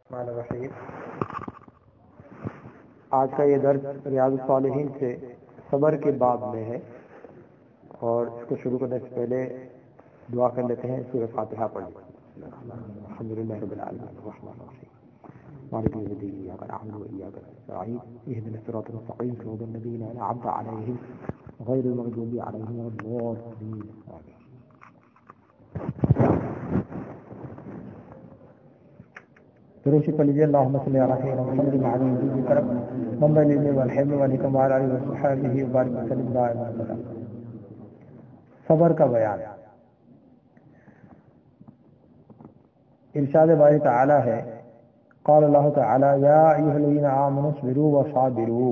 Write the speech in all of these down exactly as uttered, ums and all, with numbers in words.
الرحمن الرحیم۔ آج کا یہ درس ریاض الصالحین سے صبر کے باب میں ہے، اور اس کو شروع کرنے سے پہلے دعا کر لیتے ہیں۔ سورہ فاتحہ پڑھ لیں۔ الحمدللہ رب العالمین الرحمن الرحیم مالک یوم الدین ایاک نعبد و ایاک نستعین اهدنا الصراط المستقیم صراط الذین انعمت علیہم غیر المغضوب علیہم ولا الضالین آمین۔ دروشی پڑھ لیجیے۔ اللہم صلی علی سیدنا محمد وعلی آلہ کی طرف منبع العلم والحلم والحکمہ وعلی آلہ وصحبہ وبارک وسلم دائما ابدا۔ صبر کا بیان۔ ارشاد باری تعالی ہے، قال اللہ تعالی یا ایھا الذین آمنوا اصبروا وصابروا،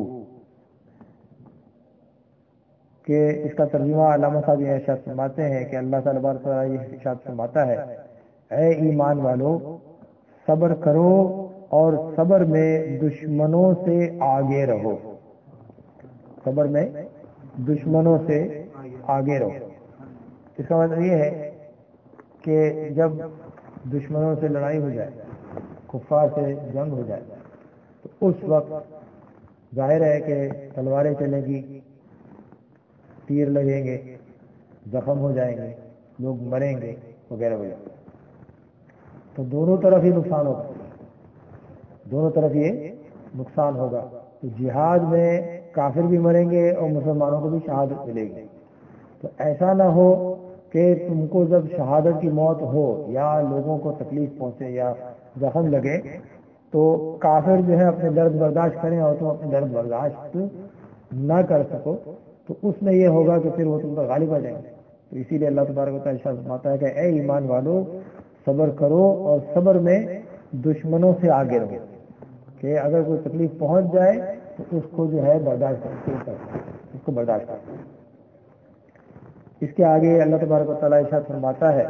کہ اس کا ترجمہ علامہ صاحب یہ ارشاد فرماتے ہیں کہ اللہ تعالی بارک تعالی یہ ارشاد فرماتا ہے، اے ایمان والو صبر کرو اور صبر میں دشمنوں سے آگے رہو۔ صبر میں دشمنوں سے آگے رہو، اس کا مطلب یہ ہے کہ جب دشمنوں سے لڑائی ہو جائے، کفار سے جنگ ہو جائے، تو اس وقت ظاہر ہے کہ تلواریں چلیں گی، تیر لگیں گے، زخم ہو جائیں گے، لوگ مریں گے وغیرہ وغیرہ، تو دونوں طرف ہی نقصان ہوگا، دونوں طرف یہ نقصان ہوگا۔ تو جہاد میں کافر بھی مریں گے اور مسلمانوں کو بھی شہادت ملے گی۔ تو ایسا نہ ہو کہ تم کو جب شہادت کی موت ہو یا لوگوں کو تکلیف پہنچے یا زخم لگے تو کافر جو ہے اپنے درد برداشت کریں اور تم اپنے درد برداشت نہ کر سکو، تو اس میں یہ ہوگا کہ پھر وہ تم پر غالب آ جائیں گے۔ تو اسی لیے اللہ تبارک و تعالی ارشاد فرماتا ہے کہ اے ایمان والو صبر کرو اور صبر میں دشمنوں سے آگے رہو، کہ اگر کوئی تکلیف پہنچ جائے تو اس کو جو ہے برداشت کرو، اس کو برداشت کرو۔ اس کے آگے اللہ تبارک و تعالی ارشاد فرماتا ہے،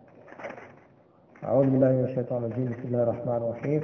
اعوذ باللہ من الشیطان الرجیم، بسم اللہ الرحمن الرحیم،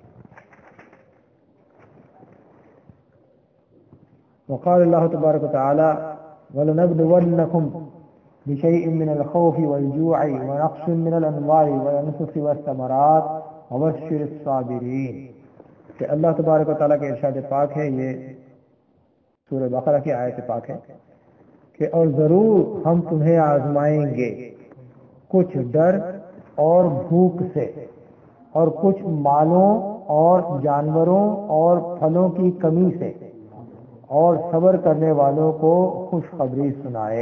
وقال اللہ تبارک و تعالی وَلَنَبْلُوَنَّكُمْ بِشَيْءٍ مِّنَ الْخَوْفِ وَالْجُوعِ وَنَقْصٍ مِّنَ الْأَمْوَالِ وَالْأَنفُسِ وَالثَّمَرَاتِ وَبَشِّرِ الصَّابِرِينَ، کہ اللہ تبارک و تعالیٰ کے ارشاد پاک ہے، یہ سورہ بقرہ کی آیت پاک ہے کہ اور ضرور ہم تمہیں آزمائیں گے کچھ ڈر اور بھوک سے، اور کچھ مالوں اور جانوروں اور پھلوں کی کمی سے، اور صبر کرنے والوں کو خوشخبری سنائے۔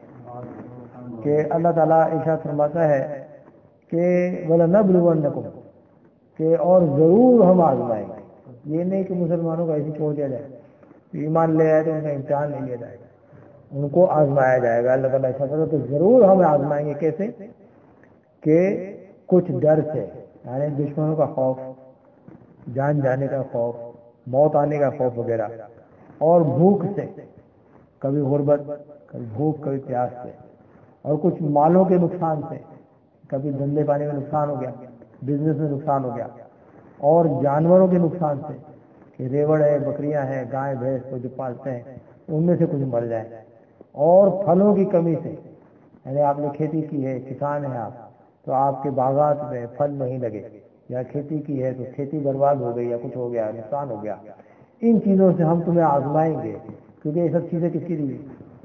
کہ اللہ تعالیٰ ارشاد فرماتا ہے کہ وَلَنَبْلُوَنَّكُمْ، کہ اور ضرور ہم آزمائیں گے۔ یہ نہیں کہ مسلمانوں کو ایسے چھوڑ دیا جائے، ایمان لے آئے تو ان کا امتحان نہیں لیا جائے گا، ان کو آزمایا جائے گا۔ اللہ تعالیٰ ارشاد فرماتا ہے تو ضرور ہم آزمائیں گے۔ کیسے؟ کہ کچھ ڈر سے، یعنی دشمنوں کا خوف، جان جانے کا خوف، موت آنے کا خوف وغیرہ، اور بھوک سے، کبھی غربت، کبھی بھوک، کبھی پیاس سے، اور کچھ مالوں کے نقصان سے، کبھی دھندے پانی میں نقصان ہو گیا، بزنس میں نقصان ہو گیا، اور جانوروں کے نقصان سے کہ ریوڑ ہے، بکریاں ہیں، گائے بھینس کو جو پالتے ہیں ان میں سے کچھ مر جائیں، اور پھلوں کی کمی سے، یعنی آپ نے کھیتی کی ہے، کسان ہیں آپ، تو آپ کے باغات میں پھل نہیں لگے، یا کھیتی کی ہے تو کھیتی برباد ہو گئی، یا کچھ ہو گیا، نقصان ہو گیا، ان چیزوں سے ہم تمہیں آزمائیں گے، کیونکہ یہ سب چیزیں کس کی دی؟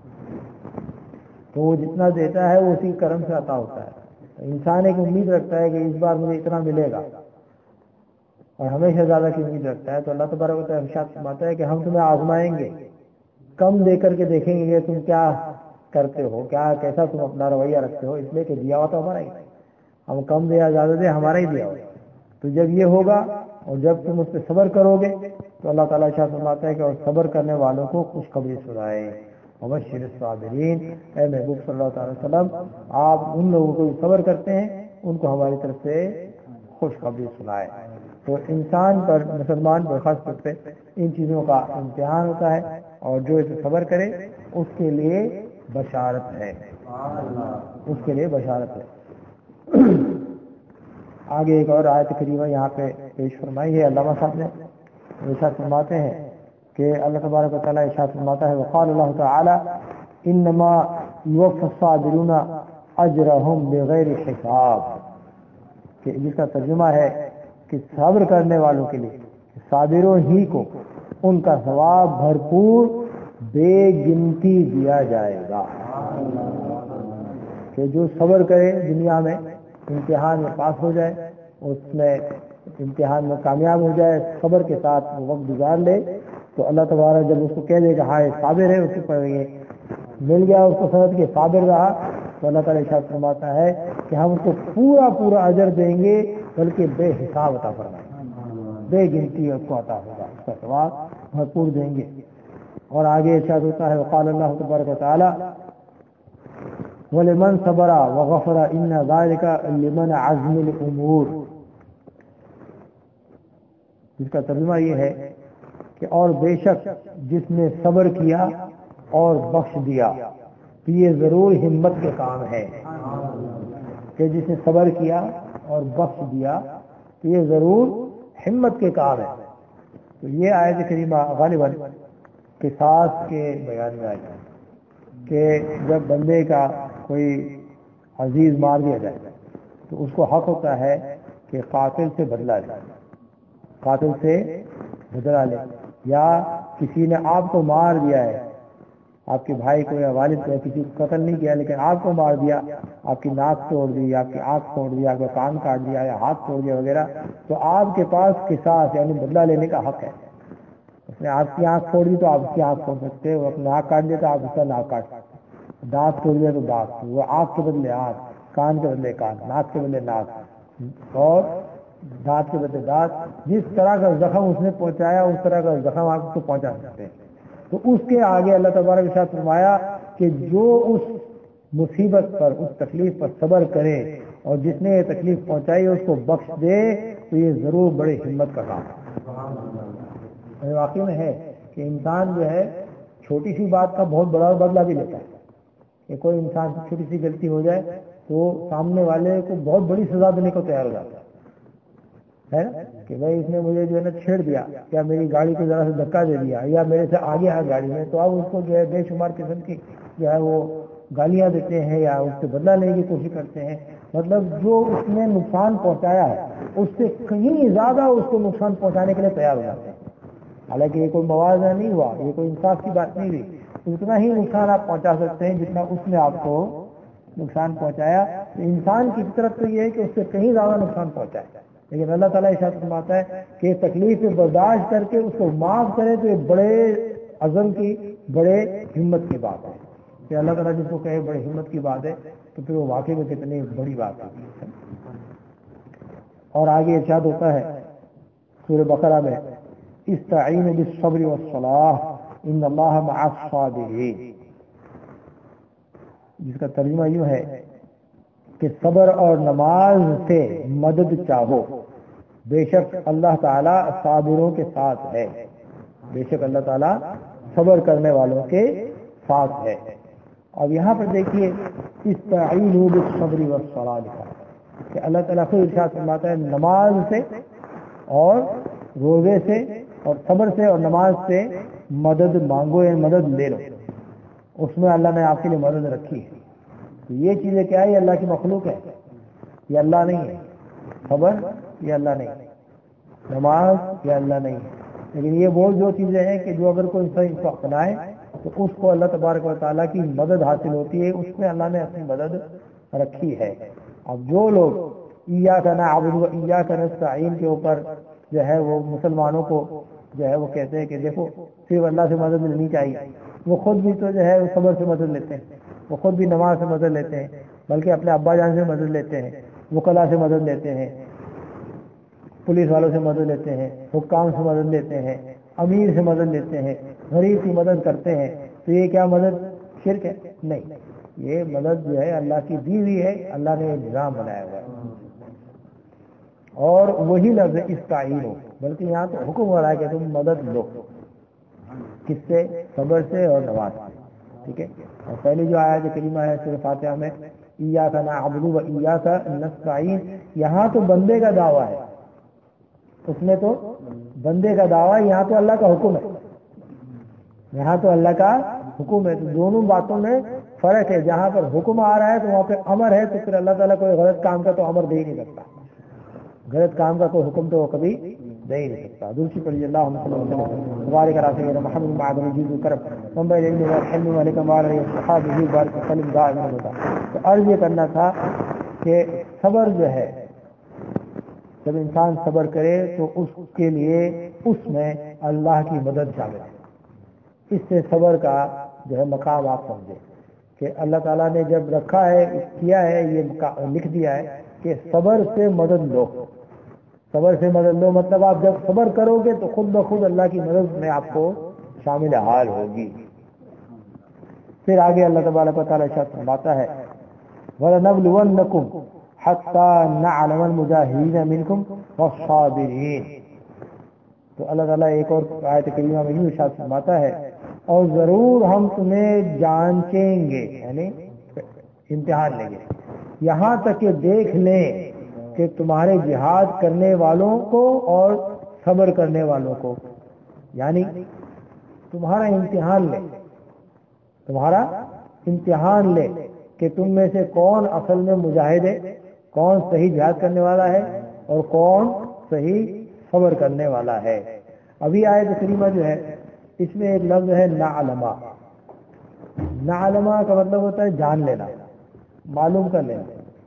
تو وہ جتنا دیتا ہے وہ اسی کرم سے عطا ہوتا ہے۔ انسان ایک امید رکھتا ہے کہ اس بار مجھے اتنا ملے گا، اور ہمیشہ زیادہ کی امید رکھتا ہے، تو اللہ تبارک و تعالیٰ ارشاد فرماتا ہے کہ ہم تمہیں آزمائیں گے، کم دے کر کے دیکھیں گے کہ تم کیا کرتے ہو، کیا کیسا تم اپنا رویہ رکھتے ہو، اس لیے کہ دیا ہوا تو ہمارا ہی، ہم کم دے یا زیادہ دے ہمارا ہی دیا ہوا۔ تو جب یہ ہوگا اور جب تم اس پہ صبر کرو گے تو اللہ تعالیٰ ارشاد فرماتا ہے کہ اور صبر کرنے والوں کو خوشخبری سنائے۔ وبشر الصابرین، اے محبوب صلی اللہ تعالی وسلم آپ ان لوگوں کو جو صبر کرتے ہیں ان کو ہماری طرف سے خوشخبری سنائے۔ تو انسان پر، مسلمان پر خاص طور پہ ان چیزوں کا امتحان ہوتا ہے، اور جو اسے صبر کرے اس کے لیے بشارت ہے، اس کے لیے بشارت ہے۔ آگے ایک اور آیت کریمہ یہاں پہ پیش فرمائی ہے علامہ صاحب نے، ارشاد فرماتے ہیں کہ اللہ تبارک و تعالیٰ ارشاد فرماتا ہے وقال اللہ تعالی انما یوفی الصابرون اجرهم بغیر حساب، کہ جس کا ترجمہ ہے کہ صبر کرنے والوں کے لیے صابروں ہی کو ان کا ثواب بھرپور بے گنتی دیا جائے گا، کہ جو صبر کرے دنیا میں امتحان میں پاس ہو جائے، اس میں امتحان میں کامیاب ہو جائے، صبر کے ساتھ وہ وقت گزار لے، تو اللہ تبارک جب اس کو کہہ دے کہ ہاں یہ صابر ہے، اس کو پڑھ گئے مل گیا اس کو سند کے صابر رہا، تو اللہ تعالیٰ ارشاد فرماتا ہے کہ ہم اس کو پورا پورا اجر دیں گے، بلکہ بے حساب عطا فرمائیں گے، بے گنتی اس کو عطا ہوگا، اس کا ثواب بھرپور دیں گے۔ اور آگے ارشاد ہوتا ہے وقال اللہ تبارک و تعالی وَلِمَنْ صَبَرَ وَغَفَرَ إِنَّ ذَلِكَ لِمَنْ عَزْمِ الْأُمُورِ، جس کا ترجمہ یہ ہے کہ اور بے شک جس نے صبر کیا اور بخش دیا تو یہ ضرور ہمت کے کام ہے، کہ جس نے صبر کیا اور بخش دیا تو یہ ضرور ہمت کے کام ہے۔ تو یہ آیت کریمہ غالباً قصاص کے بیان میں آئی کہ جب بندے کا کوئی عزیز مار دیا جائے تو اس کو حق ہوتا ہے کہ قاتل سے بدلہ لے، قاتل سے بدلہ لے، یا کسی نے آپ کو مار دیا ہے، آپ کے بھائی کو یا والد کو، کسی کو قتل نہیں کیا لیکن آپ کو مار دیا، آپ کی ناک توڑ دی، آپ کی آنکھ توڑ دیا، آپ کا کان کاٹ دیا یا ہاتھ توڑ دیا وغیرہ، تو آپ کے پاس قصاص یعنی بدلہ لینے کا حق ہے۔ اس نے آپ کی آنکھ توڑ دی تو آپ اس کی آنکھ توڑ سکتے، وہ اپنا ناک کاٹ دیا تو آپ اس کا ناک کاٹ سکتے، دانت توڑ دیا تو دانت، وہ آنکھ کے بدلے آنکھ، کان کے بدلے کان، ناک کے بدلے ناک، اور دانت کے بدلے دانت، جس طرح کا زخم اس نے پہنچایا اس طرح کا زخم آپ اس کو پہنچا سکتے ہیں۔ تو اس کے آگے اللہ تبارک نے ارشاد فرمایا کہ جو اس مصیبت پر، اس تکلیف پر صبر کرے اور جس نے یہ تکلیف پہنچائی اس کو بخش دے تو یہ ضرور بڑے ہمت کا کام ہے۔ واقعی میں ہے کہ انسان جو ہے چھوٹی سی بات کا بہت بڑا بدلہ بھی لیتا ہے، کہ کوئی انسان کی چھوٹی سی غلطی ہو جائے تو سامنے والے کو بہت بڑی سزا دینے کو تیار ہو جاتا ہے نا، کہ بھائی اس نے مجھے جو ہے نا چھیڑ دیا، یا میری گاڑی کو ذرا سے دھکا دے دیا، یا میرے سے آگے آ گاڑی میں، تو اب اس کو جو ہے بے شمار قسم کی جو ہے وہ گالیاں دیتے ہیں یا اس سے بدلہ لینے کی کوشش کرتے ہیں، مطلب جو اس نے نقصان پہنچایا ہے اس سے کہیں زیادہ اس کو نقصان پہنچانے کے لیے تیار ہو جاتے ہیں۔ حالانکہ یہ کوئی موازنہ نہیں ہوا، یہ کوئی انصاف کی بات نہیں ہوئی، اتنا ہی نقصان آپ پہنچا سکتے ہیں جتنا اس نے آپ کو نقصان پہنچایا۔ تو انسان کی فطرت تو یہ ہے کہ اس سے کہیں زیادہ نقصان پہنچائے، لیکن اللہ تعالیٰ ارشاد فرماتا ہے کہ تکلیف برداشت کر کے اس کو معاف کرے تو یہ بڑے عزم کی، بڑے ہمت کی بات ہے، کہ اللہ تعالیٰ جس کو کہے بڑے ہمت کی بات ہے تو پھر وہ واقعی میں کتنی بڑی بات ہوتی ہے۔ اور آگے ارشاد ہوتا ہے سورہ بقرہ میں استعینوا بالصبر والصلاۃ ان اللہ مع الصابرین، جس کا ترجمہ یوں ہے کہ صبر اور نماز سے مدد چاہو، بے شک اللہ تعالیٰ صابروں کے ساتھ ہے، بے شک اللہ تعالیٰ صبر کرنے والوں کے ساتھ ہے۔ اب یہاں پر دیکھیے استعینوا بالصبر والصلاۃ لکھا کہ اللہ تعالیٰ خود ارشاد فرماتا ہے نماز سے اور روزے سے اور صبر سے اور نماز سے مدد مانگو یا مدد لے لو، اس میں اللہ نے آپ کے لیے مدد رکھی ہے۔ تو یہ چیزیں کیا ہے؟ یہ اللہ کی مخلوق ہے، یہ اللہ نہیں ہے، صبر یہ اللہ نہیں ہے، نماز یہ اللہ نہیں ہے، لیکن یہ وہ جو چیزیں ہیں کہ جو اگر کوئی انسان اس کو اپنائے تو اس کو اللہ تبارک و تعالیٰ کی مدد حاصل ہوتی ہے، اس میں اللہ نے اپنی مدد رکھی ہے۔ اب جو لوگ ایاک نعبد و ایاک نستعین کے اوپر جو ہے وہ مسلمانوں کو جو ہے وہ کہتے ہیں کہ دیکھو صرف اللہ سے مدد لینی چاہیے، وہ خود بھی تو جو ہے وہ صبر سے مدد لیتے ہیں، وہ خود بھی نماز سے مدد لیتے ہیں، بلکہ اپنے ابا جان سے مدد لیتے ہیں، وکلا سے مدد لیتے ہیں، پولیس والوں سے مدد لیتے ہیں، حکام سے مدد لیتے ہیں، امیر سے مدد لیتے ہیں، غریب کی مدد کرتے ہیں، تو یہ کیا مدد شرک ہے؟ نہیں، یہ مدد جو ہے اللہ کی دی ہوئی ہے، اللہ نے یہ نظام بنایا ہوا ہے۔ اور وہی لفظ استعینوا، بلکہ یہاں تو حکم ہو رہا ہے کہ تم مدد لو، کس سے؟ صبر سے اور نماز سے، ٹھیک ہے۔ اور پہلی جو آیت کریمہ ہے سورہ فاتحہ میں ایاک نعبد و ایاک نستعین، یہاں تو بندے کا دعویٰ ہے، اس میں تو بندے کا دعویٰ، یہاں تو اللہ کا حکم ہے، یہاں تو اللہ کا حکم ہے۔ تو دونوں باتوں میں فرق ہے، جہاں پر حکم آ رہا ہے تو وہاں پہ امر ہے، تو پھر اللہ تعالیٰ کوئی غلط کام کا تو امر دے ہی نہیں سکتا، غلط کام کا کوئی حکم تو وہ کبھی دے ہی نہیں سکتا. دوسری پڑھی اللہ صلی اللہ علیہ وسلم مبارک علی محمد معدن الجود الکرم ممبئی علم والحلم علیکم وعلی الصحابہ بارک وسلم دائما ابدا. تو عرض یہ کرنا تھا کہ صبر جو ہے جب انسان صبر کرے تو اس کے لیے اس میں اللہ کی مدد شامل ہے. اس سے صبر کا جو ہے مقام آپ سمجھے کہ اللہ تعالیٰ نے جب رکھا ہے کیا ہے یہ لکھ دیا ہے کہ صبر سے مدد لو. صبر سے مدد لو مطلب آپ جب صبر کرو گے تو خود بخود اللہ کی مدد میں آپ کو شامل حال ہوگی. پھر آگے اللہ تبارک و تعالیٰ ارشاد فرماتا ہے وَلَنَبْلُوَنَّكُمْ حَتَّى نَعْلَمَ الْمُجَاهِدِينَ مِنْكُمْ وَالصَّابِرِينَ. تو اللہ تعالیٰ ایک اور آیت کریمہ میں یوں ارشاد فرماتا ہے اور ضرور ہم تمہیں جانچیں گے یعنی امتحان لیں گے یہاں تک کہ دیکھ لیں کہ تمہارے جہاد کرنے والوں کو اور صبر کرنے والوں کو. یعنی تمہارا امتحان لیں تمہارا امتحان لیں کہ تم میں سے کون اصل میں مجاہد ہے, کون صحیح جہاد کرنے والا ہے اور کون صحیح صبر کرنے والا ہے. ابھی آیت کریمہ جو ہے اس میں ایک لفظ ہے نعلما. نعلما کا مطلب ہوتا ہے جان لینا, معلوم کر لینا.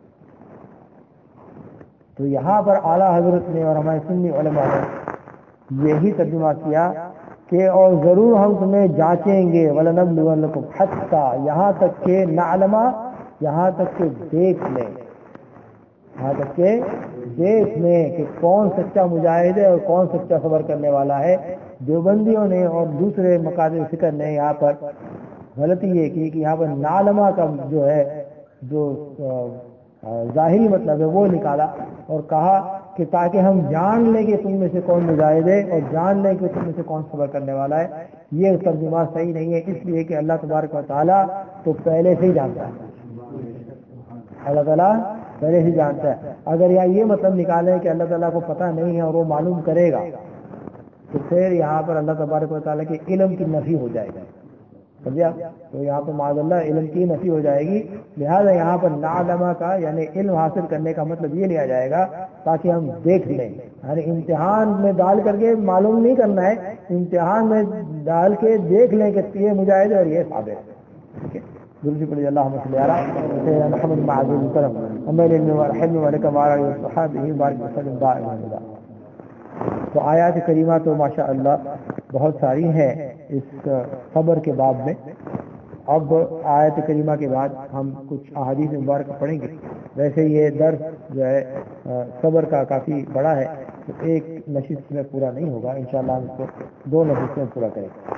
تو یہاں پر اعلیٰ حضرت نے اور ہمارے سنی علماء نے یہی ترجمہ کیا کہ اور ضرور ہم تمہیں جانچیں گے وَلَنَبْلُوَنَّكُمْ حَتَّى یہاں تک کہ نعلما یہاں تک کہ دیکھ لیں یہاں تک کہ دیکھ لیں کہ کون سچا مجاہد ہے اور کون سچا صبر کرنے والا ہے. دیوبندیوں نے اور دوسرے مقاصد فکر نے یہاں پر غلطی یہ کی کہ یہاں پر نعلما کا جو ہے جو ظاہری مطلب ہے وہ نکالا اور کہا کہ تاکہ ہم جان لیں کہ تم میں سے کون مجاہد ہے اور جان لیں کہ تم میں سے کون صبر کرنے والا ہے. یہ ترجمہ صحیح نہیں ہے اس لیے کہ اللہ تبارک و تعالیٰ تو پہلے سے ہی جانتا ہے. اللہ تعالیٰ پہلے ہی جانتا ہے. اگر یا یہ مطلب نکالیں کہ اللہ تعالیٰ کو پتہ نہیں ہے اور وہ معلوم کرے گا تو پھر یہاں پر اللہ تبارک و تعالیٰ کے علم کی نفی ہو جائے گی. سمجھا؟ تو یہاں پر معاذ اللہ علم کی نفی ہو جائے گی. لہذا یہاں پر نعلما کا یعنی علم حاصل کرنے کا مطلب یہ لیا جائے گا تاکہ ہم دیکھ لیں. یعنی امتحان میں ڈال کر کے معلوم نہیں کرنا ہے, امتحان میں ڈال کے دیکھ لیں کہ یہ مجاہد ہے اور یہ صابر ہے. ٹھیک ہے. درود پڑھیے اللہم صلی علی محمد معدن الکرم ہمارے علم والحلم والکم وعلی الصحابہ بارک وسلم دائما ابدا. تو آیات کریمہ تو ماشاء اللہ بہت ساری ہیں اس صبر کے باب میں. اب آیت کریمہ کے بعد ہم کچھ احادیث مبارک پڑھیں گے. ویسے یہ درس جو ہے صبر کا کافی بڑا ہے تو ایک نشست میں پورا نہیں ہوگا, انشاءاللہ ہم اس کو دو نشست میں پورا کریں گے.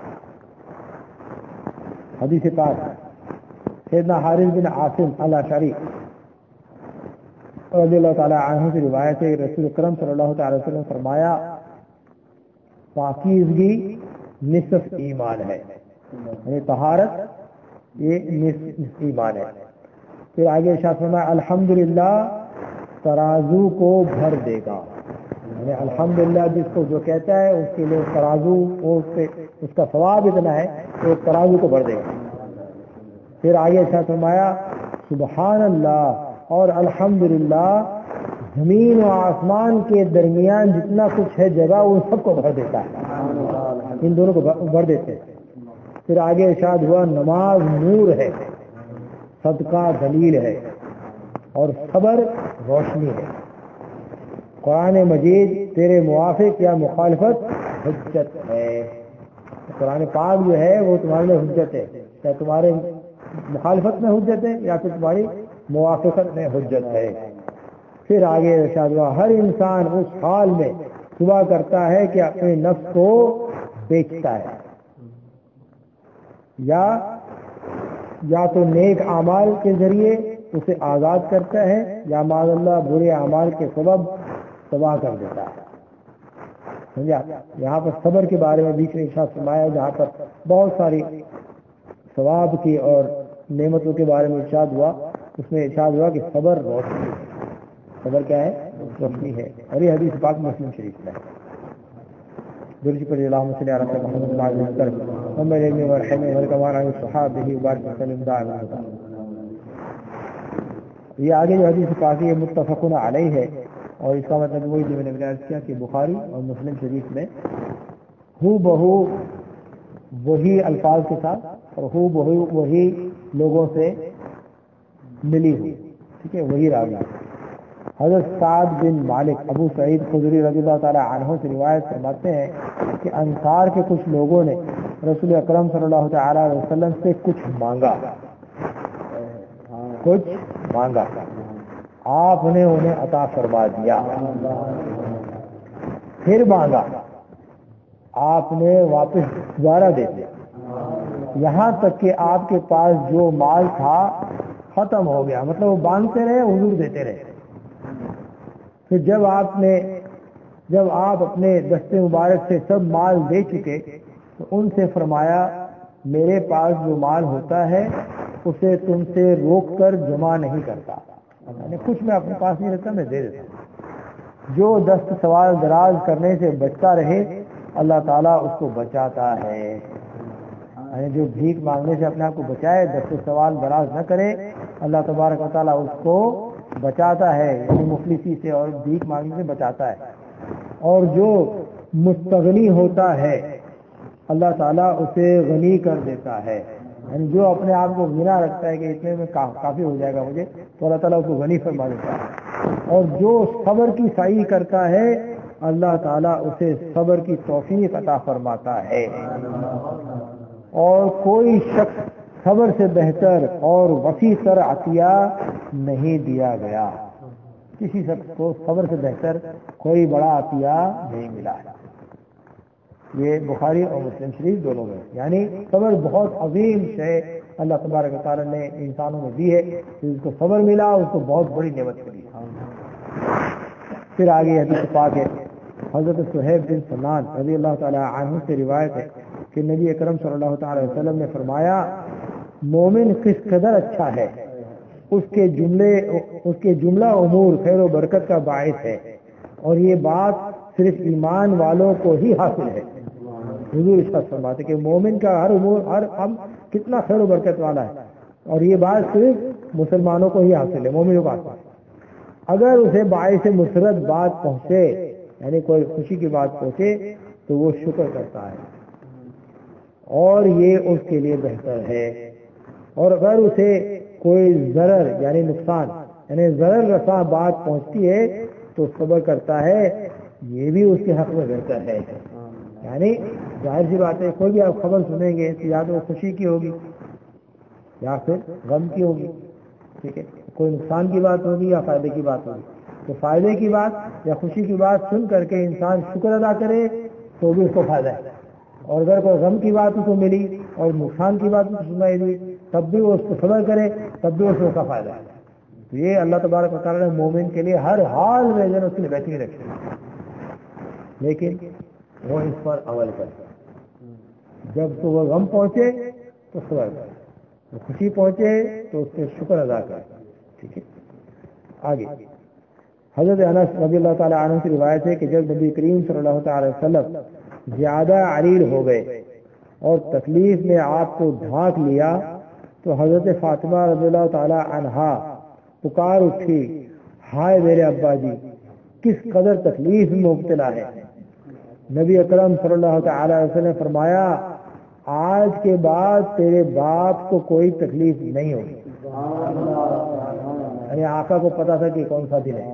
حدیث پاک سیدنا حارث بن عاصم الاشعری رضی اللہ تعالی عنہ سے روایت ہے رسول اکرم صلی اللہ تعالی وسلم فرمایا پاکیزگی نصف ایمان ہے, یعنی طہارت یہ نصف ایمان ہے. پھر آگے ارشاد فرمایا الحمدللہ ترازو کو بھر دے گا. یعنی الحمدللہ جس کو جو کہتا ہے اس کے لیے ترازو اس کے اس کا ثواب اتنا ہے کہ ترازو کو بھر دے گا. پھر آگے ارشاد فرمایا سبحان اللہ اور الحمدللہ زمین و آسمان کے درمیان جتنا کچھ ہے جگہ وہ سب کو بھر دیتا ہے, ان دونوں کو بھر دیتے ہیں. پھر آگے ارشاد ہوا نماز نور ہے, صدقہ دلیل ہے اور صبر روشنی ہے. قرآن مجید تیرے موافق یا مخالفت حجت ہے. قرآن پاک جو ہے وہ تمہارے لیے حجت ہے, یا تمہارے مخالفت میں حجت ہے یا پھر تمہاری موافقت میں حجت ہے. پھر آگے ارشاد ہوا ہر انسان اس حال میں صبح کرتا ہے کہ اپنے نفس کو بیچتا ہے, یا یا تو نیک اعمال کے ذریعے اسے آزاد کرتا ہے یا معاذ اللہ برے اعمال کے سبب تباہ کر دیتا ہے. سمجھا؟ یہاں پر صبر کے بارے میں بیچ میں ارشاد فرمایا جہاں پر بہت ساری ثواب کی اور نعمتوں کے بارے میں ارشاد ہوا, اس میں ارشاد ہوا کہ صبر روشنی ہے. صبر کیا ہے؟ روشنی ہے. اور یہ حدیث پاک مسلم شریف میں ہے. درود پڑھیے اللہم صلی علی محمد وعلی آلہ وسلم ہمارے علم والحلم والکم وعلی الصحابہ بارک وسلم دائما ابدا. یہ آگے جو حدیث پاک ہے متفق علیہ ہے اور اس کا مطلب وہی جو میں نے عرض کیا کہ بخاری اور مسلم شریف میں ہو بہو وہی الفاظ کے ساتھ اور ہو بہو وہی لوگوں سے ملی ہوئی، ٹھیک ہے، وہی راوی۔ حضرت سعد بن مالک ابو سعید خدری رضی اللہ تعالی عنہ سے روایت فرماتے ہیں کہ انصار کے کچھ لوگوں نے رسول اکرم صلی اللہ تعالی علیہ وسلم سے کچھ مانگا کچھ مانگا آپ نے انہیں عطا فرما دیا، پھر مانگا آپ نے واپس دوبارہ دے دیا، یہاں تک کہ آپ کے پاس جو مال تھا ختم ہو گیا، مطلب وہ مانگتے رہے حضور دیتے رہے۔ پھر جب آپ نے جب آپ اپنے دست مبارک سے سب مال دے چکے تو ان سے فرمایا میرے پاس جو مال ہوتا ہے اسے تم سے روک کر جمع نہیں کرتا، یعنی کچھ میں اپنے پاس نہیں رکھتا، میں دے دیتا ہوں۔ جو دست سوال دراز کرنے سے بچتا رہے اللہ تعالیٰ اس کو بچاتا ہے، یعنی جو بھیک مانگنے سے اپنے آپ کو بچائے، دست سوال دراز نہ کرے، اللہ تبارک و تعالیٰ اس کو بچاتا ہے، یعنی مفلسی سے اور بھیک مانگنے سے بچاتا ہے۔ اور جو مستغنی ہوتا ہے اللہ تعالیٰ اسے غنی کر دیتا ہے، یعنی جو اپنے آپ کو غنا رکھتا ہے کہ اتنے میں کافی ہو جائے گا مجھے، تو اللہ تعالیٰ اس کو غنی فرما دیتا ہے۔ اور جو صبر کی سعی کرتا ہے اللہ تعالیٰ اسے صبر کی توفیق عطا فرماتا ہے۔ اور کوئی شخص صبر سے بہتر اور وسیع تر عطیہ نہیں دیا گیا، کسی شخص کو صبر سے بہتر کوئی بڑا عطیہ نہیں ملا ہے۔ یہ بخاری اور مسلم شریف دونوں میں، یعنی صبر بہت عظیم شے اللہ تبارک و تعالیٰ نے انسانوں میں دی ہے، جس کو صبر ملا اس کو بہت بڑی نعمت ملی۔ پھر آگے حدیث پاک ہے، حضرت صہیب بن سنان رضی اللہ تعالی عنہ سے روایت ہے کہ نبی اکرم صلی اللہ تعالی وسلم نے فرمایا مومن کس قدر اچھا ہے اس کے جملے اس کے جملہ امور خیر و برکت کا باعث ہے، اور یہ بات صرف ایمان والوں کو ہی حاصل ہے۔ حضور ارشاد فرماتے کہ مومن کا ہر امور ہر ہم کتنا خیر و برکت والا ہے، اور یہ بات صرف مسلمانوں کو ہی حاصل ہے، مومنوں کو حاصل ہے۔ اگر اسے باعث مسرت بات پہنچے، یعنی کوئی خوشی کی بات پہنچے تو وہ شکر کرتا ہے اور یہ اس کے لیے بہتر ہے، اور اگر اسے کوئی ضرر یعنی نقصان یعنی ضرر رساں بات پہنچتی ہے تو صبر کرتا ہے، یہ بھی اس کے حق میں بہتر ہے۔ یعنی ظاہر سی بات ہے کوئی بھی آپ خبر سنیں گے تو یا تو وہ خوشی کی ہوگی یا پھر غم کی ہوگی، ٹھیک ہے، کوئی نقصان کی بات ہوگی یا فائدے کی بات ہوگی، تو فائدے کی بات یا خوشی کی بات سن کر کے انسان شکر ادا کرے تو بھی اس کو فائدہ ہے، اور اگر کوئی غم کی بات اس کو ملی اور نقصان کی بات اس کو سنائی دی تب بھی وہ اس کو صبر کرے تب بھی اس کو اس کا فائدہ ہے۔ تو یہ اللہ تبارک و تعالیٰ نے مومن کے لیے ہر حال میں جو اس کے لیے بہترین رکھی، لیکن وہ اس پر عمل کرے۔ جب تو وہ غم پہنچے تو صبر کرے، وہ خوشی پہنچے تو اس پہ شکر ادا کرے، ٹھیک ہے۔ آگے حضرت انس رضی اللہ تعالی عنہ سے روایت ہے کہ جب نبی کریم صلی اللہ تعالی وسلم زیادہ علیل ہو گئے اور تکلیف نے آپ کو ڈھانک لیا تو حضرت فاطمہ رضی اللہ تعالی عنہا پکار اٹھی، ہائے میرے ابا جی کس قدر تکلیف میں مبتلا ہے۔ نبی اکرم صلی اللہ تعالی وسلم نے فرمایا آج کے بعد تیرے باپ کو کوئی تکلیف نہیں ہوگی، یعنی آقا کو پتا تھا کہ کون سا دن ہے۔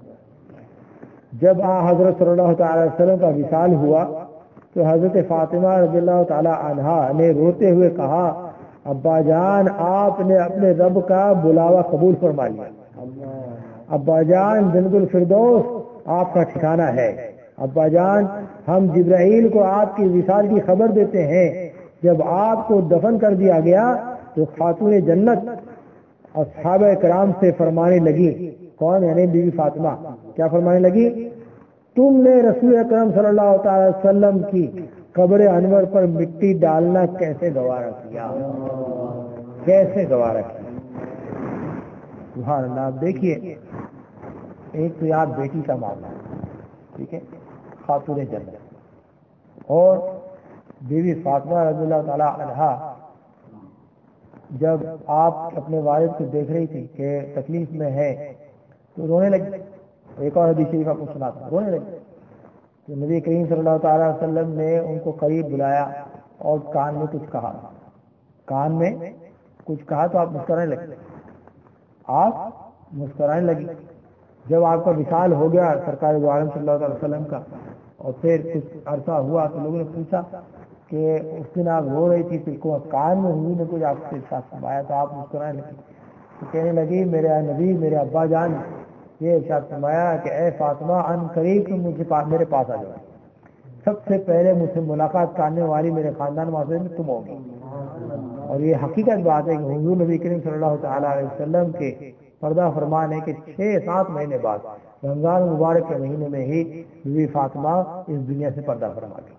جب آ حضرت صلی اللہ تعالی وسلم کا وصال ہوا تو حضرت فاطمہ رضی اللہ تعالی عنہا نے روتے ہوئے کہا ابا جان آپ نے اپنے رب کا بلاوا قبول فرما لیا، ابا جان جنت الفردوس آپ کا ٹھکانہ ہے، ابا جان ہم جبرائیل کو آپ کی وصال کی خبر دیتے ہیں، جب آپ کو دفن کر دیا گیا تو خاتون جنت اصحاب کرام سے فرمانے لگی، کون یعنی بی بی فاطمہ، کیا فرمانے لگی؟ تم نے رسول اکرم صلی اللہ تعالی وسلم کی قبر انور پر مٹی ڈالنا کیسے گوارا کیا، کیسے گوارا کیا۔ سبحان اللہ۔ آپ دیکھیے ایک تو یاد بیٹی کا معاملہ، ٹھیک ہے، خاتون جنت، اور بی بی فاطمہ رضی اللہ تعالی عنہا جب آپ اپنے والد کو دیکھ رہی تھی کہ تکلیف میں ہے تو رونے لگی، ایک اور حدیث شریف آپ کو سناتا ہوں، رونے لگے. تو نبی کریم صلی اللہ تعالیٰ علیہ وسلم نے ان کو قریب بلایا اور کان میں کچھ کہا، کان میں کچھ کہا تو آپ مسکرانے لگے، آپ مسکرانے لگی. جب آپ کا وصال ہو گیا سرکار دو عالم صلی اللہ علیہ وسلم کا، اور پھر کچھ عرصہ ہوا تو لوگوں نے پوچھا کہ اس دن آپ رو رہی تھی، پھر کو کان میں حضور نے کچھ آپ کے ساتھ فرمایا تو آپ مسکرانے لگی. تو کہنے لگی میرے نبی، میرے ابا جان یہ ارشاد فرمایا کہ اے فاطمہ ان قریب تم مجھے پاس میرے پاس آ جاؤ، سب سے پہلے مجھ سے ملاقات کرنے والی میرے خاندان معاشرے میں تم ہوگی. اور یہ حقیقت بات ہے کہ حضور نبی کریم صلی اللہ تعالیٰ علیہ وسلم کے پردہ فرمان ہے کہ چھ سات مہینے بعد رمضان مبارک کے مہینے میں ہی بیوی فاطمہ اس دنیا سے پردہ فرما گئی.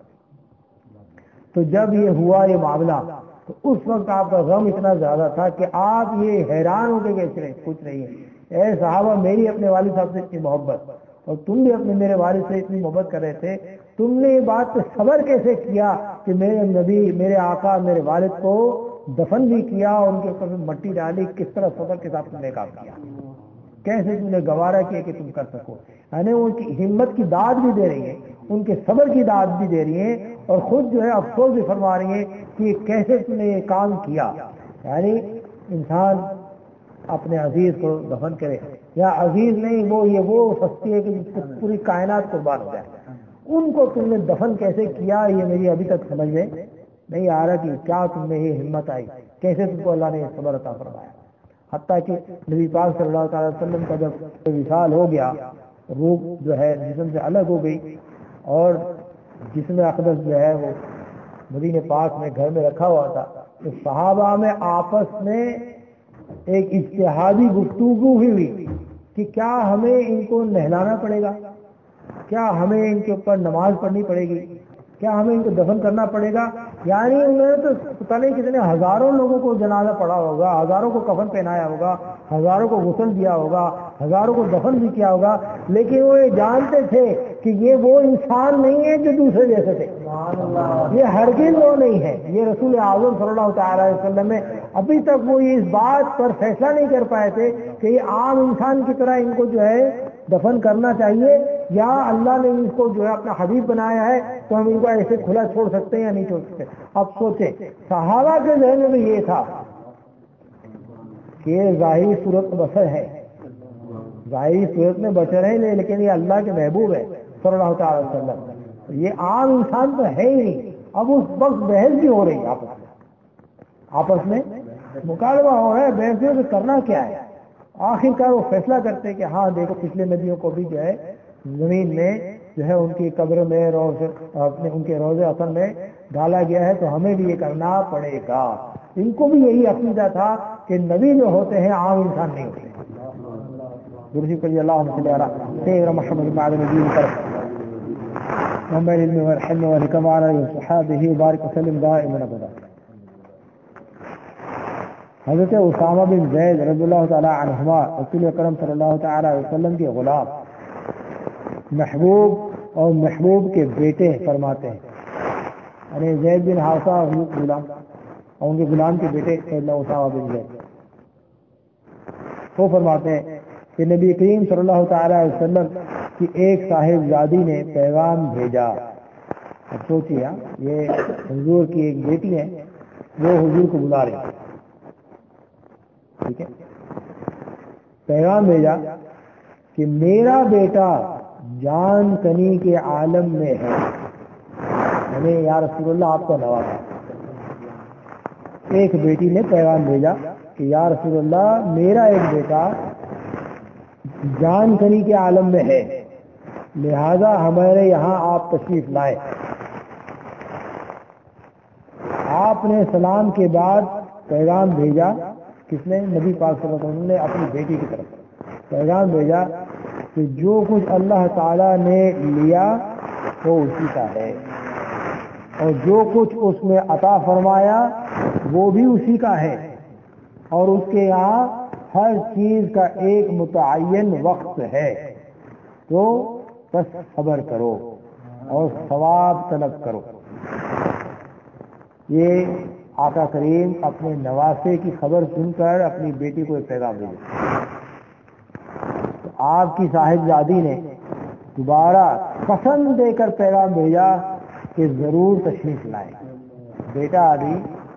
تو جب یہ ہوا یہ معاملہ تو اس وقت آپ کا غم اتنا زیادہ تھا کہ آپ یہ حیران ہو کے کیسے رہے کچھ نہیں ہے. اے صحابہ، میری اپنے والد صاحب سے اتنی محبت اور تم بھی اپنے میرے والد سے اتنی محبت کر رہے تھے، تم نے یہ بات پہ صبر کیسے کیا کہ میرے نبی میرے آقا میرے والد کو دفن بھی کیا اور ان کے اوپر مٹی ڈالی؟ کس طرح صبر کے ساتھ تم نے کام کیا، کیسے تم نے گوارا کیا کہ تم کر سکو. یعنی ان کی ہمت کی داد بھی دے رہی ہیں، ان کے صبر کی داد بھی دے رہی ہیں، اور خود جو ہے افسوس بھی فرما رہی ہیں کہ کیسے تم نے یہ کام کیا. یعنی انسان اپنے عزیز کو دفن کرے، یا عزیز نہیں وہ یہ وہ ہستی ہے کہ جس سے پوری کائنات قربان ہو جائے، ان کو تم نے دفن کیسے کیا؟ یہ میری ابھی تک سمجھ میں نہیں آ رہا کہ کیا تم میں یہ ہمت آئی، کیسے تم کو اللہ نے صبر عطا فرمایا. حتیٰ کہ نبی پاک صلی اللہ تعالی وسلم کا جب وصال ہو گیا، روح جو ہے جسم سے الگ ہو گئی، اور جسم اقدس جو ہے وہ مدینے پاک میں گھر میں رکھا ہوا تھا، تو صحابہ میں آپس میں ایک اجتہادی گفتگو بھی ہوئی کہ کیا ہمیں ان کو نہلانا پڑے گا، کیا ہمیں ان کے اوپر نماز پڑھنی پڑے گی، کیا ہمیں ان کو دفن کرنا پڑے گا. یعنی انہوں نے تو پتہ نہیں کتنے ہزاروں لوگوں کو جنازہ پڑھا ہوگا، ہزاروں کو کفن پہنایا ہوگا، ہزاروں کو غسل دیا ہوگا، ہزاروں کو دفن بھی کیا ہوگا، لیکن وہ یہ جانتے تھے کہ یہ وہ انسان نہیں ہے جو دوسرے جیسے تھے، یہ ہرگز وہ نہیں ہے. یہ رسول اعظم صلی اللہ تعالی علیہ وسلم میں ابھی تک وہ اس بات پر فیصلہ نہیں کر پائے تھے کہ یہ عام انسان کی طرح ان کو جو ہے دفن کرنا چاہیے، یا اللہ نے اس کو جو ہے اپنا حبیب بنایا ہے تو ہم ان کو ایسے کھلا چھوڑ سکتے ہیں یا نہیں چھوڑ سکتے. اب سوچیں صحابہ کے ذہن میں بھی یہ تھا کہ ظاہری صورت بسر ہے، ظاہری صورت میں بچ رہے ہیں، لیکن یہ اللہ کے محبوب ہے صلی اللہ تعالی وسلم، یہ عام انسان تو ہے ہی نہیں. اب اس وقت بحث بھی ہو رہی ہے، آپس میں آپس میں مکالمہ ہو رہا ہے، بحث میں کرنا کیا ہے. آخر کار وہ فیصلہ کرتے کہ ہاں دیکھو پچھلے نبیوں کو بھی جو ہے زمین میں جو ہے ان کی قبر میں روز اپنے ان کے روزے اثر میں ڈالا گیا ہے، تو ہمیں بھی یہ کرنا پڑے گا. ان کو بھی یہی عقیدہ تھا کہ نبی جو ہوتے ہیں عام انسان نہیں ہوتے. درشی کلی اللہم صلی علی سیدنا محمد معدن الدین پر محمد علم والحلم والحکم علی صحابہ بارک وسلم دائما ابدا. حضرت اسامہ بن زید رضی اللہ تعالی عنہما رسول اکرم صلی اللہ تعالی علیہ وسلم کے غلام، محبوب اور محبوب کے بیٹے فرماتے ہیں، یعنی زید بن حارثہ غلام اور ان کے غلام کے بیٹے سیدنا اسامہ بن زید، وہ فرماتے ہیں کہ نبی کریم صلی اللہ تعالی علیہ وسلم کی ایک صاحب زادی نے پیغام بھیجا. اب سوچیے یہ حضور کی ایک بیٹی ہے، وہ حضور کو بلا رہی ہے، ٹھیک ہے، پیغام بھیجا کہ میرا بیٹا جان کنی کے عالم میں ہے، یعنی یا رسول اللہ آپ کا نواسا. ایک بیٹی نے پیغام بھیجا کہ یا رسول اللہ میرا ایک بیٹا جان کنی کے عالم میں ہے، لہذا ہمارے یہاں آپ تشریف لائے. آپ نے سلام کے بعد پیغام بھیجا، کس نے؟ نبی پاک صلی اللہ علیہ وسلم نے اپنی بیٹی کی طرف پیغام بھیجا کہ جو کچھ اللہ تعالی نے لیا وہ اسی کا ہے، اور جو کچھ اس نے عطا فرمایا وہ بھی اسی کا ہے، اور اس کے یہاں ہر چیز کا ایک متعین وقت ہے، تو بس صبر کرو اور ثواب طلب کرو. یہ آقا کریم اپنے نواسے کی خبر سن کر اپنی بیٹی کو ایک پیغام بھیجے. آپ کی صاحبزادی نے دوبارہ قسم دے کر پیغام بھیجا کہ ضرور تشریف لائیں. بیٹا ابھی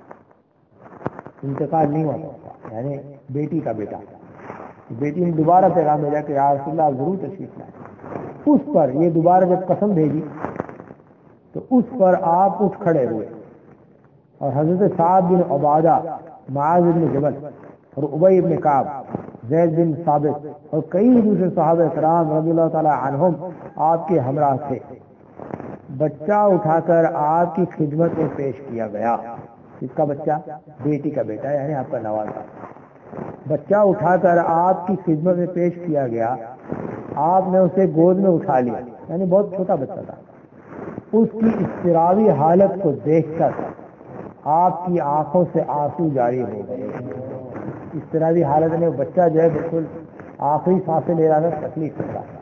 انتقال نہیں ہوا تھا، یعنی بیٹی کا بیٹا. بیٹی نے دوبارہ پیغام بھیجا کہ یا رسول اللہ ضرور تشریف لائیں. اس پر یہ دوبارہ جب قسم بھیجی تو اس پر آپ اٹھ کھڑے ہوئے اور حضرت سعد بن عبادہ، معاذ بن جبل اور ابی بن کعب، زید بن ثابت اور کئی دوسرے صحابہ کرام رضی اللہ تعالی عنہم آپ کے ہمراہ تھے. بچہ اٹھا کر آپ کی خدمت میں پیش کیا گیا. اس کا بچہ بیٹی کا بیٹا یعنی آپ کا نوازا. بچہ اٹھا کر آپ کی خدمت میں پیش کیا گیا. آپ نے اسے گود میں اٹھا لیا، یعنی بہت چھوٹا بچہ تھا. اس کی اضطرابی حالت کو دیکھ کر آپ کی آنکھوں سے آنسو جاری ہو گئے. اضطرابی حالت میں بچہ جو ہے بالکل آخری سانسیں لے رہا تھا، تکلیف ہو رہا تھا.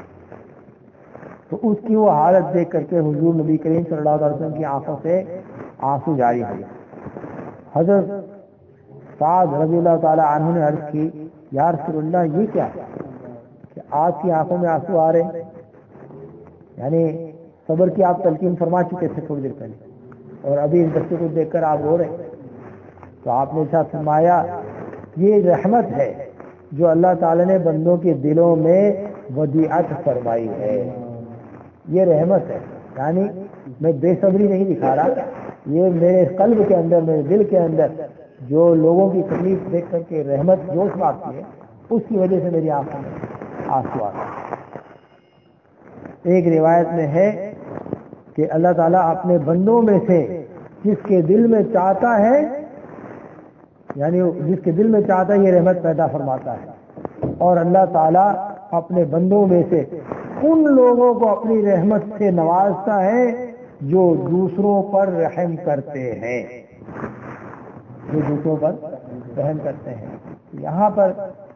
تو اس کی وہ حالت دیکھ کر کے حضور نبی کریم صلی اللہ علیہ وسلم کی آنکھوں سے آنسو جاری ہوئے. حضرت سعد رضی اللہ تعالی عنہ نے عرض کی یا رسول اللہ یہ کیا ہے کہ آپ کی آنکھوں میں آنسو آ رہے ہیں؟ یعنی صبر کی آپ تلقین فرما چکے تھے تھوڑی دیر پہلے اور ابھی اس بچے کو دیکھ کر آپ رو رہے ہیں. تو آپ نے ارشاد فرمایا یہ رحمت ہے جو اللہ تعالی نے بندوں کے دلوں میں ودیعت فرمائی ہے. یہ رحمت ہے، یعنی میں بے صبری نہیں دکھا رہا، یہ میرے قلب کے اندر، میرے دل کے اندر جو لوگوں کی تکلیف دیکھ کر کے رحمت جوش مارتی ہے اس کی وجہ سے میری آنکھوں میں آنسو آتا ہے. ایک روایت میں ہے کہ اللہ تعالیٰ اپنے بندوں میں سے جس کے دل میں چاہتا ہے، یعنی جس کے دل میں چاہتا ہے یہ رحمت پیدا فرماتا ہے. اور اللہ تعالیٰ اپنے بندوں میں سے ان لوگوں کو اپنی رحمت سے نوازتا ہے جو دوسروں پر رحم کرتے ہیں، جو دوسروں پر رحم کرتے ہیں. یہاں پر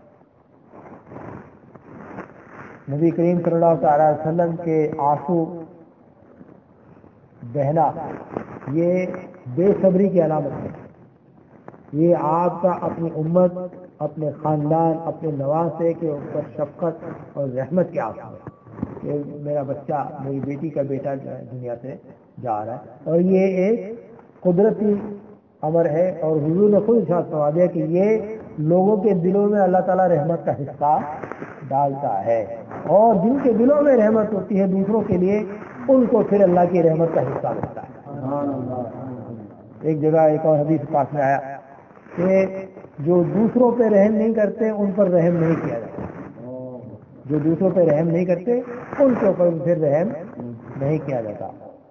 نبی کریم صلی اللہ تعالی وسلم کے آنسو بہنا یہ بے صبری کی علامت ہے. یہ آپ کا اپنی امت، اپنے خاندان، اپنے نواسے کے اوپر شفقت اور رحمت کے آنسو ہے کہ میرا بچہ، میری بیٹی کا بیٹا جو ہے دنیا سے جا رہا ہے. اور یہ ایک قدرتی امر ہے اور حضور نے خود ارشاد فرما دیا کہ یہ لوگوں کے دلوں میں اللہ تعالیٰ رحمت کا حصہ ڈالتا ہے، اور جن کے دلوں میں رحمت ہوتی ہے دوسروں کے لیے ان کو پھر اللہ کی رحمت کا حصہ ملتا ہے. ایک جگہ ایک اور حدیث پاس میں آیا کہ جو دوسروں پہ رحم نہیں کرتے ان پر رحم نہیں کیا جاتا، جو دوسروں پہ رحم نہیں کرتے ان کے اوپر پھر رحم نہیں کیا جاتا.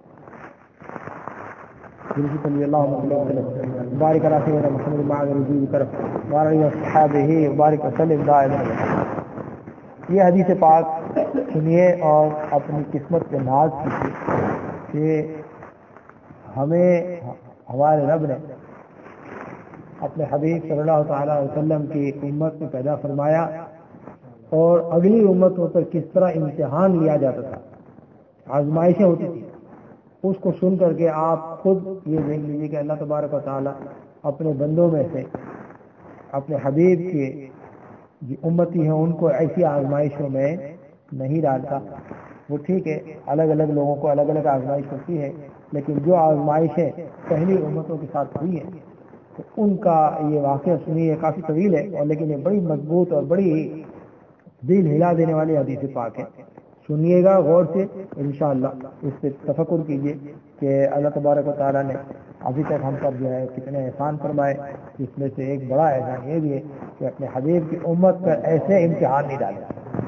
صلی اللہ علیہ وسلم بارک علی سیدنا محمد وعلى آلہ کرم وعلى اصحابہ بارک وسلم دائما. یہ حدیث پاک سنیے اور اپنی قسمت پہ ناز کیجیے کہ ہمیں ہمارے رب نے اپنے حبیب صلی اللہ تعالی علیہ وسلم کی امت میں پیدا فرمایا اور اگلی امتوں پر کس طرح امتحان لیا جاتا تھا، آزمائشیں ہوتی تھی. اس کو سن کر کے آپ خود یہ دیکھ لیجیے کہ اللہ تبارک و تعالی اپنے بندوں میں سے اپنے حبیب کے جو امتی ہیں ان کو ایسی آزمائشوں میں نہیں ڈالتا. وہ ٹھیک ہے الگ الگ لوگوں کو الگ الگ آزمائش ہوتی ہے، لیکن جو آزمائشیں پہلی امتوں کے ساتھ ہوئی ہیں تو ان کا یہ واقعہ سنیے، کافی طویل ہے اور لیکن یہ بڑی مضبوط اور بڑی دل ہلا دینے والی حدیث پاک ہے. سنیے گا غور سے، انشاءاللہ اس پہ تفکر کیجیے کہ اللہ تبارک و تعالیٰ نے ابھی تک ہم پر جو ہے کتنے احسان فرمائے. اس میں سے ایک بڑا احسان یہ بھی ہے کہ اپنے حبیب کی امت پر ایسے امتحان نہیں ڈالے.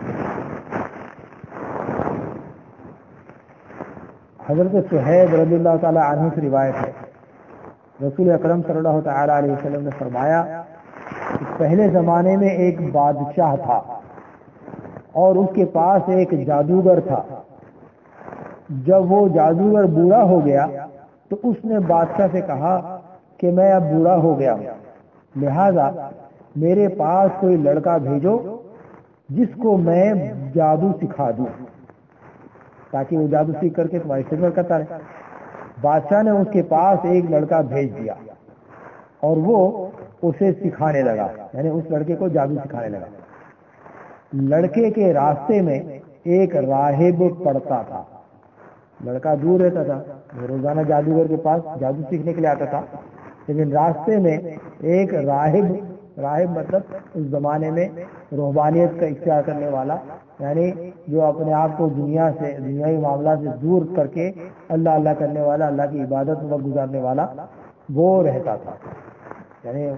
حضرت صہیب رضی اللہ تعالی عنہ سے روایت ہے، رسول اکرم صلی اللہ تعالی علیہ وسلم نے فرمایا کہ پہلے زمانے میں ایک بادشاہ تھا اور اس کے پاس ایک جادوگر تھا. جب وہ جادوگر بوڑھا ہو گیا تو اس نے بادشاہ سے کہا کہ میں اب بوڑھا ہو گیا ہوں، لہذا میرے پاس کوئی لڑکا بھیجو جس کو میں جادو سکھا دوں تاکہ وہ جادو سیکھ کر کے تمہاری خدمت کرتا رہے. بادشاہ نے اس کے پاس ایک لڑکا بھیج دیا اور وہ اسے سکھانے لگا، یعنی اس لڑکے کو جادو سکھانے لگا. لڑکے کے راستے میں ایک راہب پڑتا تھا. لڑکا دور رہتا تھا، وہ روزانہ جادوگر کے پاس جادو سیکھنے کے لیے آتا تھا، لیکن راستے میں ایک راہب، راہب مطلب اس زمانے میں روحانیت کا اختیار کرنے والا، یعنی جو اپنے آپ کو دنیا سے، دنیاوی معاملات سے دور کر کے اللہ اللہ کرنے والا، اللہ کی عبادت میں وقت گزارنے والا، وہ رہتا تھا. یعنی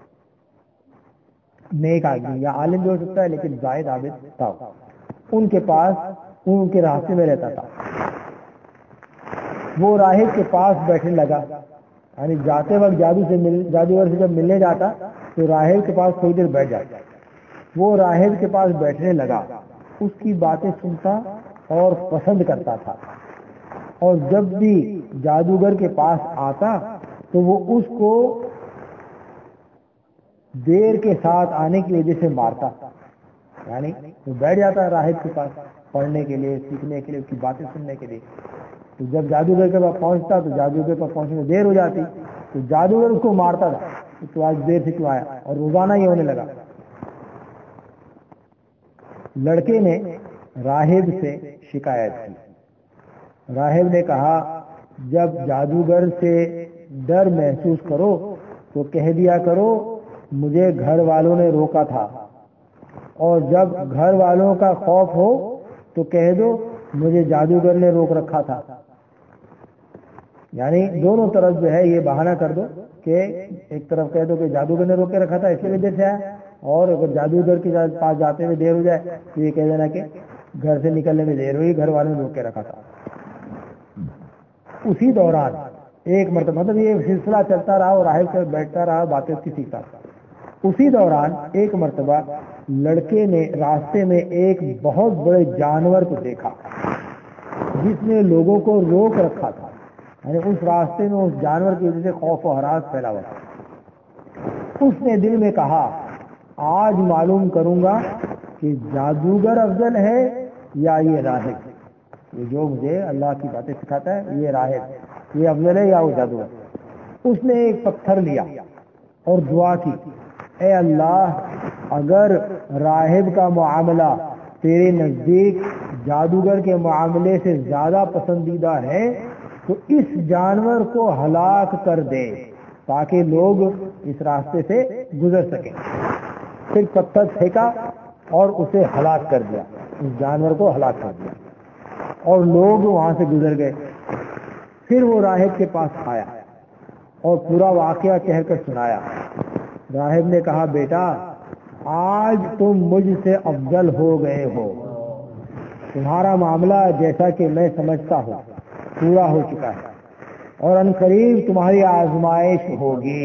نیک آدمی یا عالم بھی ہو سکتا ہے، لیکن زاہد عابد تھا. ان کے پاس، ان کے راستے میں رہتا تھا. وہ راہب کے پاس بیٹھنے لگا، یعنی جاتے وقت جادو سے مل جادوگر سے جب ملنے جاتا تو راہب کے پاس تھوڑی دیر بیٹھ جاتا. وہ راہب کے پاس بیٹھنے لگا، اس کی باتیں سنتا اور پسند کرتا تھا، اور جب بھی جادوگر کے پاس آتا تو وہ اس کو دیر کے ساتھ آنے کی وجہ سے مارتا. یعنی وہ بیٹھ جاتا راہب کے پاس پڑھنے کے لیے، سیکھنے کے لیے، اس کی باتیں سننے کے لیے. تو جب جادوگر کے پاس پہنچتا تو جادوگر پر پہنچنے میں دیر ہو جاتی تو جادوگر اس کو مارتا تھا کہ تو آج دیر سے کیوں آیا، اور روزانہ یہ ہونے لگا. لڑکے نے راہب سے شکایت کی. راہب نے کہا جب جادوگر سے ڈر محسوس کرو تو کہہ دیا کرو مجھے گھر والوں نے روکا تھا، اور جب گھر والوں کا خوف ہو تو کہہ دو مجھے جادوگر نے روک رکھا تھا. یعنی دونوں طرف جو ہے یہ بہانہ کر دو کہ ایک طرف کہہ دو کہ جادوگر نے روک کے رکھا تھا اس کی وجہ سے آیا، اور اگر جادوگر کے پاس جاتے ہوئے دیر ہو جائے تو یہ کہہ دینا کہ گھر سے نکلنے میں دیر ہوئی، گھر والوں نے روک کے رکھا تھا. اسی دوران ایک مرتبہ، مطلب یہ سلسلہ چلتا رہا اور راہب سے بیٹھتا رہا، باتیں اس کی سیکھتا رہا. اسی دوران ایک مرتبہ لڑکے نے راستے میں ایک بہت بڑے جانور کو دیکھا جس نے لوگوں کو روک رکھا تھا. یعنی اس راستے میں اس جانور کی وجہ سے خوف و ہراس پھیلا ہوا تھا. اس نے دل میں کہا آج معلوم کروں گا کہ جادوگر افضل ہے یا یہ راہب، یہ جو مجھے اللہ کی باتیں سکھاتا ہے یہ راہب، یہ افضل ہے یا وہ جادوگر. اس نے ایک پتھر لیا اور دعا کی، اے اللہ اگر راہب کا معاملہ تیرے نزدیک جادوگر کے معاملے سے زیادہ پسندیدہ ہے تو اس جانور کو ہلاک کر دے تاکہ لوگ اس راستے سے گزر سکیں. پھر پتھر پھینکا اور اسے ہلاک کر دیا، اس جانور کو ہلاک کر دیا، اور لوگ وہاں سے گزر گئے. پھر وہ راہب کے پاس آیا اور پورا واقعہ کہہ کر سنایا. راہب نے کہا بیٹا آج تم مجھ سے افضل ہو گئے ہو، تمہارا معاملہ جیسا کہ میں سمجھتا ہوں پورا ہو چکا ہے، اور عنقریب تمہاری آزمائش ہوگی،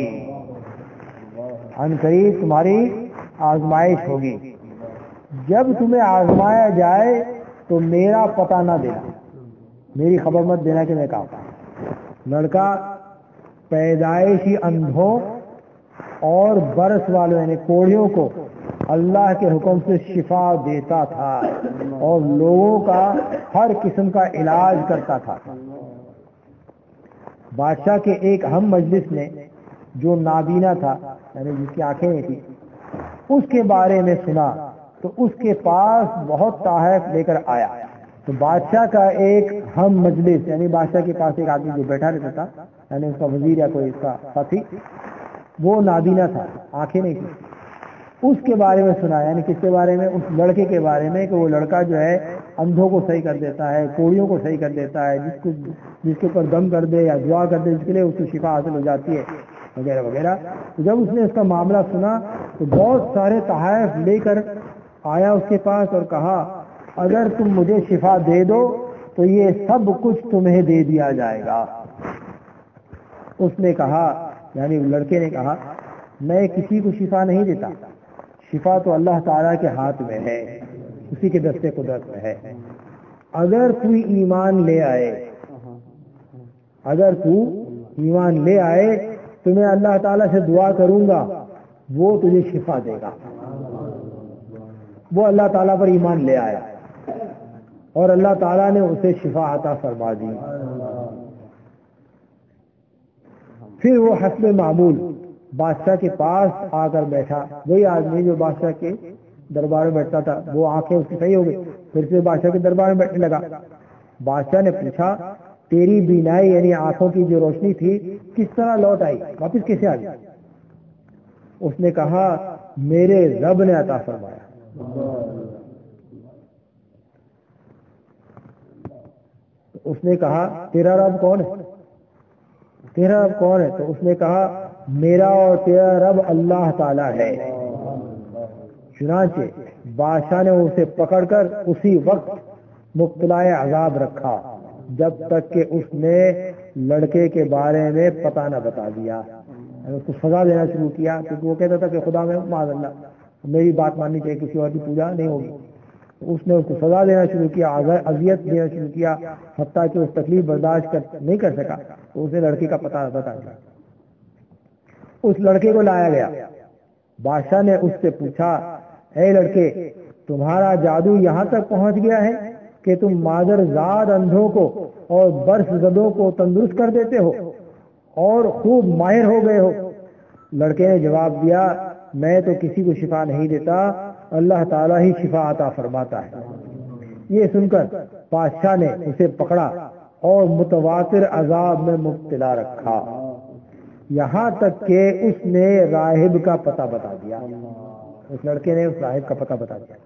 عنقریب تمہاری آزمائش ہوگی. جب تمہیں آزمایا جائے تو میرا پتہ نہ دینا، میری خبر مت دینا کہ میں کہا. لڑکا پیدائشی اندھوں اور برس والوں یعنی کوڑیوں کو اللہ کے حکم سے شفا دیتا تھا اور لوگوں کا ہر قسم کا علاج کرتا تھا. بادشاہ کے ایک ہم مجلس نے جو نابینا تھا، یعنی جس کی آنکھیں نہیں تھی، اس کے بارے میں سنا تو اس کے پاس بہت تحائف لے کر آیا. تو بادشاہ کا ایک ہم مجلس یعنی بادشاہ کے پاس ایک آدمی جو بیٹھا رہتا تھا، یعنی اس کا وزیر یا کوئی اس کا ساتھی، وہ نابینا تھا، آنکھیں نہیں تھی. اس کے بارے میں سنا، یعنی کس کے بارے میں؟ اس لڑکے کے بارے میں کہ وہ لڑکا جو ہے اندھوں کو صحیح کر دیتا ہے، کوڑیوں کو صحیح کر دیتا ہے، جس کو جس کے اوپر دم کر دے یا دعا کر دے جس کے لیے اس کو شفا حاصل ہو جاتی ہے وغیرہ وغیرہ. تو جب اس نے اس کا معاملہ سنا تو بہت سارے تحائف لے کر آیا اس کے پاس اور کہا اگر تم مجھے شفا دے دو تو یہ سب کچھ تمہیں دے دیا جائے گا. اس نے کہا، یعنی لڑکے نے کہا میں کسی کو شفا نہیں دیتا، شفا تو اللہ تعالیٰ کے ہاتھ میں ہے، اسی کے دستے قدرت میں ہے. اگر کوئی ایمان لے آئے اگر تو ایمان لے آئے تو میں اللہ تعالیٰ سے دعا کروں گا وہ تجھے شفا دے گا. وہ اللہ تعالیٰ پر ایمان لے آیا اور اللہ تعالیٰ نے اسے شفا عطا فرما دی. پھر وہ حسب معمول بادشاہ کے پاس آ کر بیٹھا، وہی آدمی جو بادشاہ کے دربار میں بیٹھتا تھا، وہ آنکھیں اس کی صحیح ہو گئی، پھر سے بادشاہ کے دربار میں بیٹھنے لگا۔ بادشاہ نے پوچھا تیری بینائی یعنی آنکھوں کی جو روشنی تھی کس طرح لوٹ آئی، واپس کیسے آ گئی؟ اس نے کہا میرے رب نے عطا فرمایا۔ اس نے کہا تیرا رب کون ہے؟ تیرا رب کون ہے؟ تو اس نے کہا میرا اور تیرا رب اللہ تعالی ہے۔ چنانچہ بادشاہ نے اسے پکڑ کر اسی وقت مبتلا عذاب رکھا جب تک کہ اس نے لڑکے کے بارے میں پتہ نہ بتا دیا، اس کو سزا دینا شروع کیا، کیونکہ وہ کہتا تھا کہ خدا میں معاذ اللہ میری بات ماننی چاہیے، کسی اور کی پوجا نہیں ہوگی۔ اس نے اس کو سزا دینا شروع کیا، اذیت دینا شروع کیا، حتیٰ کہ اس تکلیف برداشت کر نہیں کر سکا تو اس نے لڑکے کا پتہ بتا دیا۔ اس لڑکے کو لایا گیا، بادشاہ نے اس سے پوچھا اے لڑکے تمہارا جادو یہاں تک پہنچ گیا ہے کہ تم مادر زاد اندھوں کو اور برس زدوں کو تندرست کر دیتے ہو اور خوب ماہر ہو گئے ہو؟ لڑکے نے جواب دیا میں تو کسی کو شفا نہیں دیتا، اللہ تعالیٰ ہی شفا عطا فرماتا ہے۔ یہ سن کر بادشاہ نے اسے پکڑا اور متواتر عذاب میں مبتلا رکھا، یہاں تک کہ اس نے راہب کا پتہ بتا دیا۔ اس لڑکے نے اس راہب کا پتہ بتا دیا۔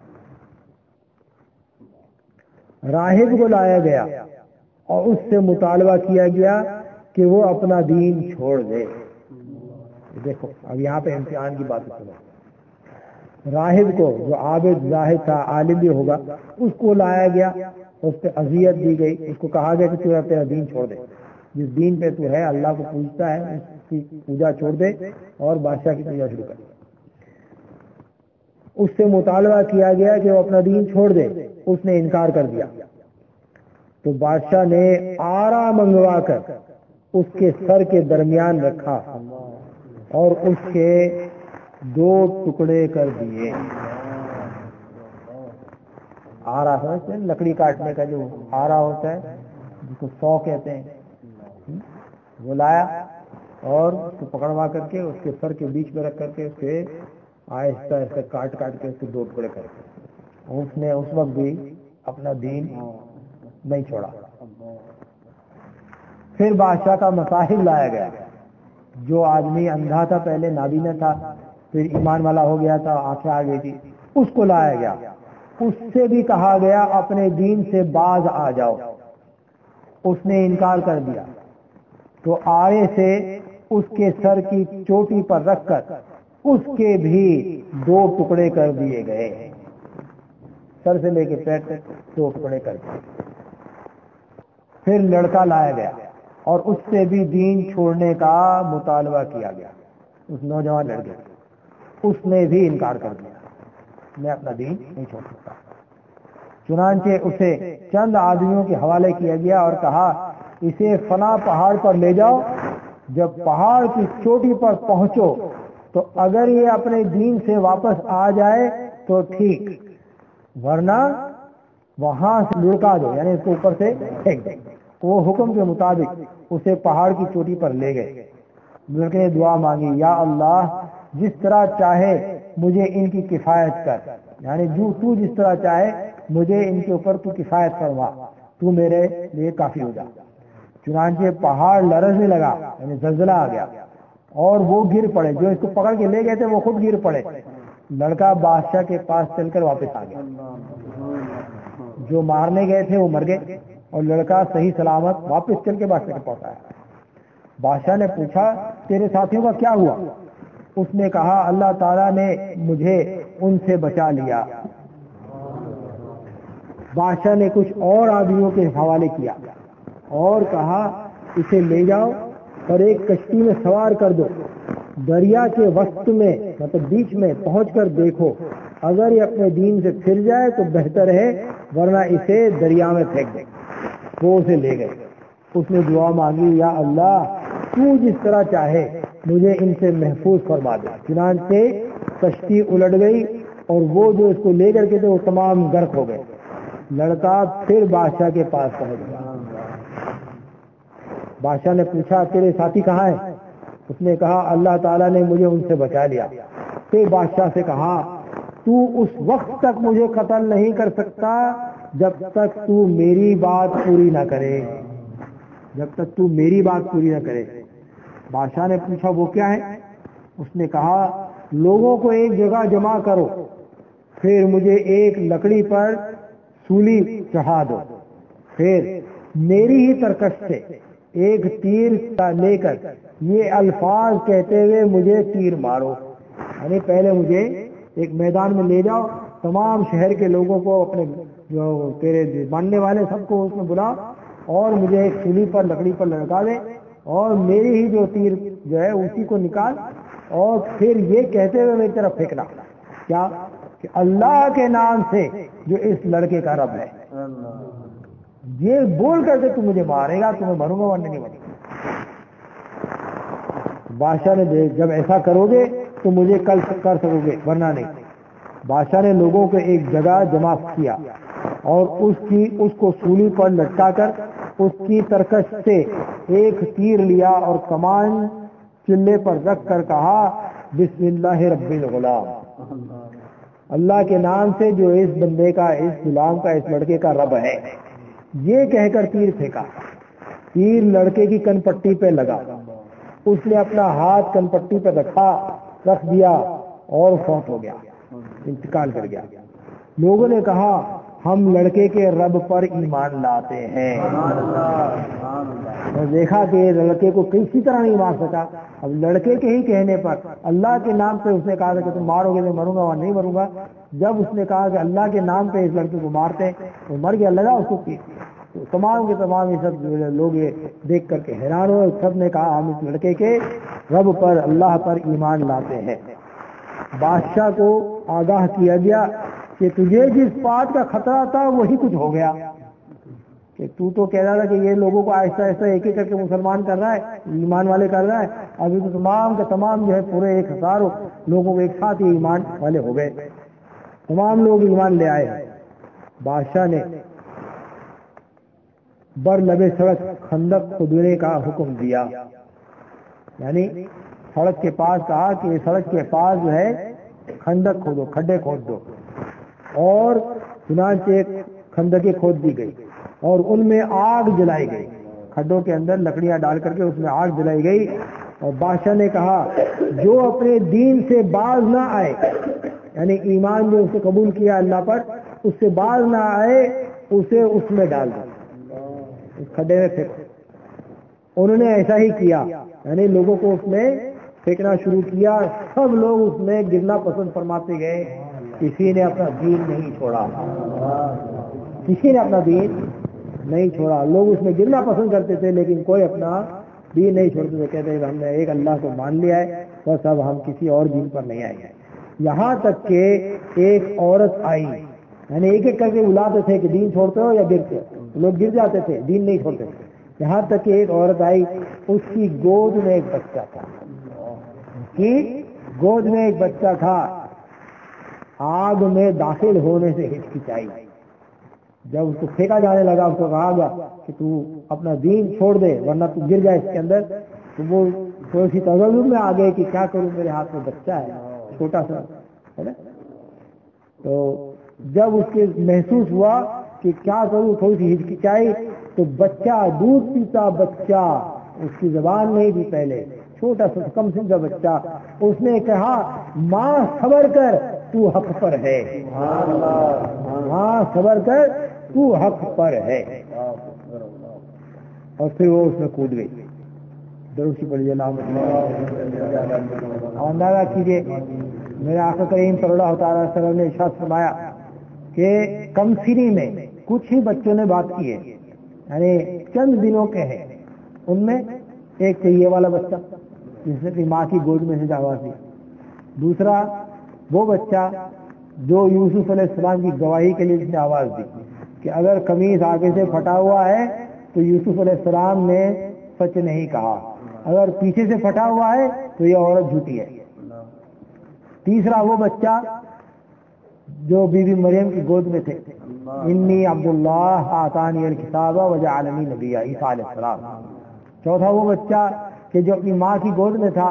راہب کو لایا گیا اور اس سے مطالبہ کیا گیا کہ وہ اپنا دین چھوڑ دے۔ دیکھو اب یہاں پہ امتحان کی بات سنو۔ راہب کو جو عابد زاہد تھا، عالم بھی ہوگا، اس کو لایا گیا، اس پہ اذیت دی گئی، اس کو کہا گیا کہ تو اپنا دین چھوڑ دے، جس دین پہ تو ہے اللہ کو پوجتا ہے اس کی پوجا چھوڑ دے اور بادشاہ کی پوجا شروع کر۔ اس سے مطالبہ کیا گیا کہ وہ اپنا دین چھوڑ دے، اس نے انکار کر دیا۔ تو بادشاہ نے آرا منگوا کر اس کے سر کے درمیان رکھا اور اس کے دو ٹکڑے کر دیے۔ آرا سمجھتے ہیں لکڑی کاٹنے کا جو آرا ہوتا ہے جس کو سو کہتے ہیں، وہ لایا اور اس کو پکڑوا کر کے اس کے سر کے بیچ میں رکھ کر کے اس کے آہستہ آہستہ کاٹ کاٹ کے اس کے دو ٹکڑے کر کے اس نے اس وقت بھی اپنا دین نہیں چھوڑا۔ پھر بادشاہ کا مصاحب لایا گیا، جو آدمی اندھا تھا پہلے نابینا تھا، پھر ایمان والا ہو گیا تھا، آنکھیں آ گئی تھی، اس کو لایا گیا، اس سے بھی کہا گیا اپنے دین سے باز آ جاؤ، اس نے انکار کر دیا۔ تو آرے سے اس کے سر کی چوٹی پر رکھ کر اس کے بھی دو ٹکڑے کر دیے گئے، سر سے لے کے پیر تک دو ٹکڑے کر دیے۔ پھر لڑکا لایا گیا اور اس سے بھی دین چھوڑنے کا مطالبہ کیا گیا، اس نوجوان لڑکے، اس نے بھی انکار کر دیا، میں اپنا دین نہیں چھوڑ سکتا۔ چنانچہ اسے چند آدمیوں کے حوالے کیا گیا اور کہا اسے فلاں پہاڑ پر لے جاؤ، جب پہاڑ کی چوٹی پر پہنچو تو اگر یہ اپنے دین سے واپس آ جائے تو ٹھیک، ورنہ وہاں سے لڑکا دو، یعنی اس کو اوپر سے پھینک دو۔ وہ حکم کے مطابق اسے پہاڑ کی چوٹی پر لے گئے۔ لڑکے نے دعا مانگی یا اللہ جس طرح چاہے مجھے ان کی کفایت کر، یعنی جو تو جس طرح چاہے مجھے ان کے اوپر تو کفایت فرما، تو میرے لیے کافی ہو جا۔ چنانچہ پہاڑ لرزنے لگا، یعنی زلزلہ آ گیا اور وہ گر پڑے، جو اس کو پکڑ کے لے گئے تھے وہ خود گر پڑے۔ لڑکا بادشاہ کے پاس چل کر واپس آ گیا، جو مارنے گئے تھے وہ مر گئے اور لڑکا صحیح سلامت واپس چل کے بادشاہ کے پاس آیا۔ بادشاہ نے پوچھا تیرے ساتھیوں کا کیا ہوا؟ اس نے کہا اللہ تعالیٰ نے مجھے ان سے بچا لیا۔ بادشاہ نے کچھ اور آدمیوں کے حوالے کیا اور کہا اسے لے جاؤ اور ایک کشتی میں سوار کر دو، دریا کے وسط میں مطلب بیچ میں پہنچ کر دیکھو، اگر یہ اپنے دین سے پھر جائے تو بہتر ہے، ورنہ اسے دریا میں پھینک دے۔ وہ اسے لے گئے۔ اس نے دعا مانگی یا اللہ تو جس طرح چاہے مجھے ان سے محفوظ فرما دے۔ چنانچہ کشتی الٹ گئی اور وہ جو اس کو لے کر کے تھے وہ تمام غرق ہو گئے۔ لڑکا پھر بادشاہ کے پاس پہنچ گیا۔ بادشاہ نے پوچھا تیرے ساتھی کہاں ہیں؟ اس نے کہا اللہ تعالیٰ نے مجھے ان سے بچا لیا۔ پھر بادشاہ سے کہا تو اس وقت تک مجھے قتل نہیں کر سکتا جب تک تو میری بات پوری نہ کرے، جب تک تو میری بات پوری نہ کرے۔ بادشاہ نے پوچھا وہ کیا ہے؟ اس نے کہا لوگوں کو ایک جگہ جمع کرو، پھر مجھے ایک لکڑی پر سولی چڑھا دو، پھر میری ہی ترکش سے ایک تیر لے کر یہ الفاظ کہتے ہوئے مجھے تیر مارو۔ یعنی پہلے مجھے ایک میدان میں لے جاؤ، تمام شہر کے لوگوں کو، اپنے جو تیرے ماننے والے سب کو اس میں بلا، اور مجھے ایک سولی پر لکڑی پر لٹکا دے، اور میری ہی جو تیر جو ہے اسی کو نکال، اور پھر یہ کہتے ہوئے میری طرف پھینکنا کیا کہ اللہ کے نام سے جو اس لڑکے کا رب ہے، یہ بول کر کے تم مجھے مارے گا، تمہیں مروں گا ورنہ نہیں مروں گا۔ بادشاہ نے دیکھ جب ایسا کرو گے تو مجھے کل کر سکو گے ورنہ نہیں۔ بادشاہ نے لوگوں کو ایک جگہ جمع کیا اور اس کی اس کو سولی پر لٹکا کر اس کی ترکش سے ایک تیر لیا اور کمان چلے پر رکھ کر کہا بسم اللہ رب الغلام، اللہ کے نام سے جو اس بندے کا، اس غلام کا، اس لڑکے کا رب ہے، یہ کہہ کر تیر پھینکا۔ تیر لڑکے کی کن پٹی پہ لگا، اس نے اپنا ہاتھ کن پٹی پہ رکھا رکھ دیا اور فوت ہو گیا، انتقال کر گیا۔ لوگوں نے کہا ہم لڑکے کے رب پر ایمان لاتے ہیں، اور دیکھا کہ لڑکے کو کسی طرح نہیں مار سکا۔ اب لڑکے کے ہی کہنے پر اللہ کے نام پہ اس نے کہا کہ تم مارو گے تو مروں گا اور نہیں مروں گا۔ جب اس نے کہا کہ اللہ کے نام پہ اس لڑکے کو مارتے تو مر گیا، لگا اس کو تیر۔ تو تمام کے تمام یہ سب لوگ یہ دیکھ کر کے حیران ہوئے، سب نے کہا ہم اس لڑکے کے رب پر، اللہ پر ایمان لاتے ہیں۔ بادشاہ کو آگاہ کیا گیا کہ تجھے جس بات کا خطرہ تھا وہی کچھ ہو گیا، کہ تو تو کہہ رہا تھا کہ یہ لوگوں کو آہستہ آہستہ ایک ایک کر کے مسلمان کر رہا ہے، ایمان والے کر رہا ہے، ابھی تو تمام کے تمام جو ہے پورے ایک ہزار لوگوں کو ایک ساتھ ہی ایمان والے ہو گئے، تمام لوگ ایمان لے آئے۔ بادشاہ نے بر لبے سڑک خندق کھودنے کا حکم دیا، یعنی سڑک کے پاس کہا کہ سڑک کے پاس جو ہے خندق کھودو، کھڈے کھود دو، اور چنانچہ خندقیں کھود دی گئی اور ان میں آگ جلائی گئی، کھڈوں کے اندر لکڑیاں ڈال کر کے اس میں آگ جلائی گئی۔ اور بادشاہ نے کہا جو اپنے دین سے باز نہ آئے، یعنی ایمان جو اسے قبول کیا اللہ پر، اس سے باز نہ آئے اسے اس میں ڈال دو، اس کھڈے میں پھینکو۔ انہوں نے ایسا ہی کیا، یعنی لوگوں کو اس میں پھینکنا شروع کیا، سب لوگ اس میں گرنا پسند فرماتے گئے، کسی نے اپنا دین نہیں چھوڑا، کسی نے اپنا دین نہیں چھوڑا۔ لوگ اس میں گرنا پسند کرتے تھے لیکن کوئی اپنا دین نہیں چھوڑتے تھے، کہتے ہم نے ایک اللہ کو مان لیا ہے، بس اب ہم کسی اور دین پر نہیں آئے ہیں۔ یہاں تک کہ ایک عورت آئی، یعنی ایک ایک کر کے بلاتے تھے کہ دین چھوڑتے ہو یا گرتے ہو، لوگ گر جاتے تھے، دین نہیں چھوڑتے تھے۔ یہاں تک کہ ایک عورت آئی، اس کی گود میں ایک بچہ تھا، اس کی گود میں ایک بچہ تھا، آگ میں داخل ہونے سے ہچکچائی۔ جب اس کو پھینکا جانے لگا، اس کو کہا گیا کہ تو اپنا دین چھوڑ دے ورنہ تو گر جائے اس کے اندر، تو وہ تھوڑی سی تذبذب میں آ گئے کہ کیا کروں، میرے ہاتھ میں بچہ ہے چھوٹا سا ہے نا۔ تو جب اس کے محسوس ہوا کہ کیا کروں، تھوڑی سی ہچکچائی، تو بچہ دودھ پیتا بچہ، اس کی زبان نہیں تھی پہلے، چھوٹا سا کم سن کا بچہ، اس نے کہا ماں صبر کر تو حق پر ہے، ماں صبر کر تو حق پر ہے، اور پھر وہ اس میں کود گئی۔ دروشی پڑھیے نام اندازہ کیجیے، میرے آقا کریم صلی اللہ تعالی وسلم نے ارشاد فرمایا کہ کم سنی میں کچھ ہی بچوں نے بات کی ہے، یعنی چند دنوں کے ہیں، ان میں ایک تو یہ والا بچہ جس نے ماں کی گود میں سے آواز دی، دوسرا وہ بچہ جو یوسف علیہ السلام کی گواہی کے لیے جس نے آواز دی کہ اگر قمیص آگے سے پھٹا ہوا ہے تو یوسف علیہ السلام نے سچ نہیں کہا، اگر پیچھے سے پھٹا ہوا ہے تو یہ عورت جھوٹی ہے۔ تیسرا وہ بچہ جو بی بی مریم کی گود میں تھے، انی عبداللہ آتانی الکتاب وجعلنی نبیا، عیسیٰ علیہ السلام۔ چوتھا وہ بچہ کہ جو اپنی ماں کی گود میں تھا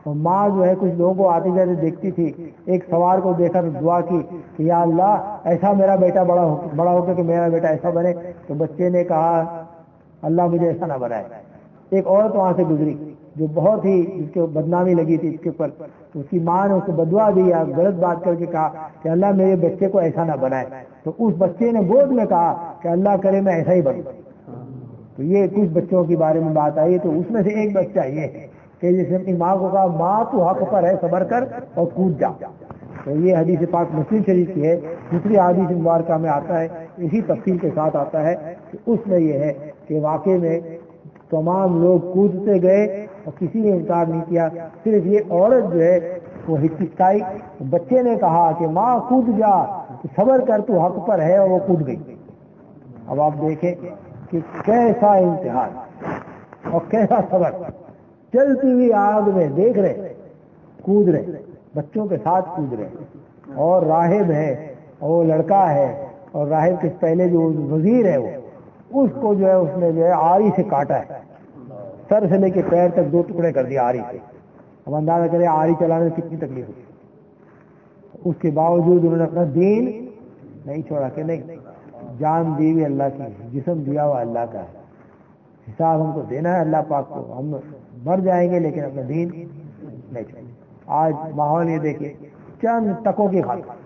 اور ماں جو ہے کچھ لوگوں کو آتے جاتے دیکھتی تھی، ایک سوار کو دیکھا تو دعا کی کہ یا اللہ ایسا میرا بیٹا بڑا ہو بڑا ہو کے کہ میرا بیٹا ایسا بنے، تو بچے نے کہا اللہ مجھے ایسا نہ بنائے۔ ایک عورت وہاں سے گزری جو بہت ہی جس کے بدنامی لگی تھی اس کے اوپر، تو اس کی ماں نے اس کو بدعا دی، غلط بات کر کے کہا کہ اللہ میرے بچے کو ایسا نہ بنائے، تو اس بچے نے گود میں کہا کہ اللہ کرے میں ایسا ہی بنوں۔ تو یہ کچھ بچوں کے بارے میں بات آئی، تو اس میں سے ایک بچہ یہ ہے کہ جس نے اپنی ماں کو کہا ماں تو حق پر ہے، صبر کر اور کود جا۔ تو یہ حدیث پاک مسلم شریف کی ہے۔ دوسری حدیث مبارکہ میں آتا ہے، اسی تفصیل کے ساتھ آتا ہے کہ اس میں یہ ہے کہ واقعے میں تمام لوگ کودتے گئے اور کسی نے انکار نہیں کیا، صرف یہ عورت جو ہے وہ ہچکچائی۔ بچے نے کہا کہ ماں کود جا، صبر کر تو حق پر ہے، اور وہ کود گئی۔ اب آپ دیکھیں کہ کیسا امتحان اور کیسا صبر، چلتی ہوئی آگ میں دیکھ رہے کود رہے، بچوں کے ساتھ کود رہے، اور راہب ہے اور وہ لڑکا ہے، اور راہب کے پہلے جو وزیر ہے وہ اس کو جو ہے اس نے جو ہے آری سے کاٹا ہے، سر سے لے کے پیر تک دو ٹکڑے کر دیا آری سے۔ اب اندازہ کرے آری چلانے میں کتنی تکلیف ہوتی۔ اس کے باوجود انہوں نے اپنا دین نہیں چھوڑا کہ نہیں، جان دی ہوئی اللہ کی، جسم دیا ہوا اللہ کا ہے، حساب ہم کو دینا ہے اللہ پاک کو، ہم مر جائیں گے لیکن اپنا دین نہیں چھوڑیں۔ آج ماحول یہ دیکھیے، چند ٹکوں کی خاطر،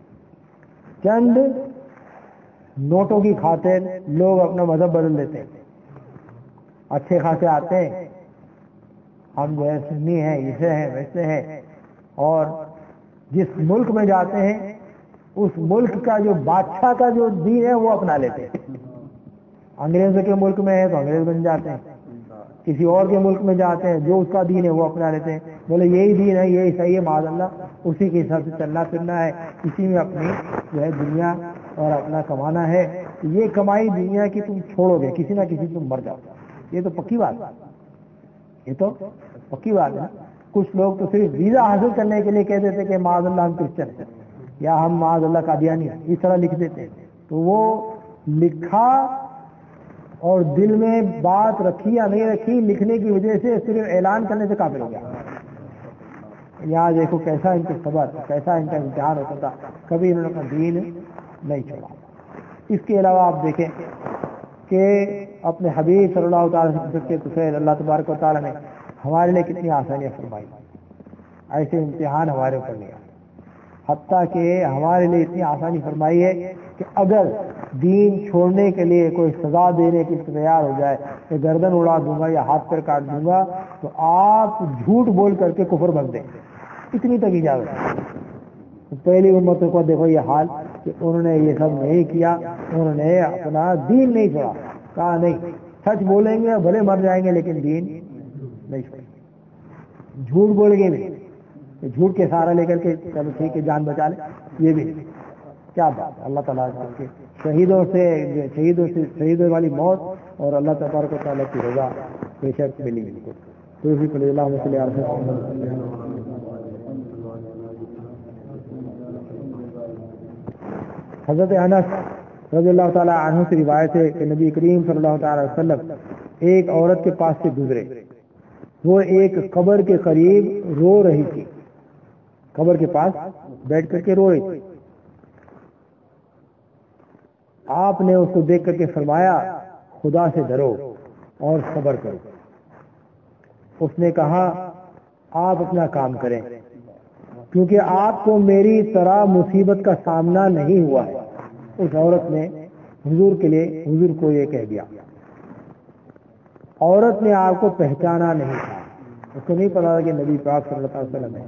چند نوٹوں کی خاطر لوگ اپنا مذہب بدل دیتے ہیں۔ اچھے خاصے آتے ہیں، ہم جو ہے سنی ہیں، اسے ہیں ویسے ہیں، اور جس ملک میں جاتے ہیں اس ملک کا جو بادشاہ کا جو دین ہے وہ اپنا لیتے ہیں۔ انگریزوں کے ملک میں ہے تو انگریز بن جاتے ہیں، کسی اور کے ملک میں جاتے ہیں جو اس کا دین ہے وہ اپنا لیتے ہیں، بولے یہی دین ہے، یہی صحیح ہے، معاذ اللہ اسی کے حساب سے چلنا پھرنا ہے، اسی میں اپنی جو ہے دنیا اور اپنا کمانا ہے۔ یہ کمائی دنیا کی تم چھوڑو گے، کسی نہ کسی تم مر جاؤ، یہ تو پکی بات ہے، یہ تو پکی بات ہے نا۔ کچھ لوگ تو صرف ویزا حاصل کرنے کے لیے کہہ دیتے کہ معاذ اللہ ہم کرسچن ہیں، یا ہم معاذ اللہ قادیانی ہیں، اس طرح لکھ دیتے ہیں، تو وہ لکھا اور دل میں بات رکھی یا نہیں رکھی، لکھنے کی وجہ سے صرف اعلان کرنے سے کافر ہو گیا۔ یہاں دیکھو کیسا ان کا صبر، کیسا ان کا امتحان ہوتا تھا، کبھی انہوں نے اپنا دین نہیں چھوڑا۔ اس کے علاوہ آپ دیکھیں کہ اپنے حبیب صلی اللہ تعالی وسلم کے طفیل اللہ تبارک و تعالی نے ہمارے لیے کتنی آسانیاں فرمائی، ایسے امتحان ہمارے اوپر نہیں آئے، حتیٰ کہ ہمارے لیے اتنی آسانی فرمائی ہے کہ اگر دین چھوڑنے کے لیے کوئی سزا دینے کے لیے تیار ہو جائے کہ گردن اڑا دوں گا یا ہاتھ پیر کاٹ دوں گا، تو آپ جھوٹ بول کر کے کفر بن دیں، اتنی تک اجازت۔ پہلی امتوں کو دیکھو یہ حال کہ انہوں نے یہ سب نہیں کیا، انہوں نے اپنا دین نہیں چھوڑا، کہا نہیں سچ بولیں گے بھلے مر جائیں گے لیکن دین نہیں چھوڑیں گے، جھوٹ بولیں گے نہیں، جھوٹ کے سہارا لے کر کے چلو ٹھیک ہے جان بچا لیں، یہ بھی نہیں۔ کیا بات ہے، اللہ تعالیٰ کے شہیدوں سے شہیدوں سے شہیدوں والی موت اور اللہ تبارک و تعالیٰ کی رضا بے شک ملی ان کو۔ تو اسی پر اللہ صلی اللہ علیہ وسلم۔ حضرت انس رضی اللہ تعالیٰ عنہ سے روایت ہے کہ نبی کریم صلی اللہ تعالی وسلم ایک عورت کے پاس سے گزرے، وہ ایک قبر کے قریب رو رہی تھی، قبر کے پاس بیٹھ کر کے رو رہی تھی۔ آپ نے اس کو دیکھ کر کے فرمایا خدا سے ڈرو اور صبر کرو۔ اس نے کہا آپ اپنا کام کریں کیونکہ آپ کو میری طرح مصیبت کا سامنا نہیں ہوا ہے۔ اس عورت نے حضور کے لیے حضور کو یہ کہہ دیا۔ عورت نے آپ کو پہچانا نہیں تھا، اس کو نہیں پتا تھا کہ نبی پاک صلی اللہ علیہ وسلم ہے۔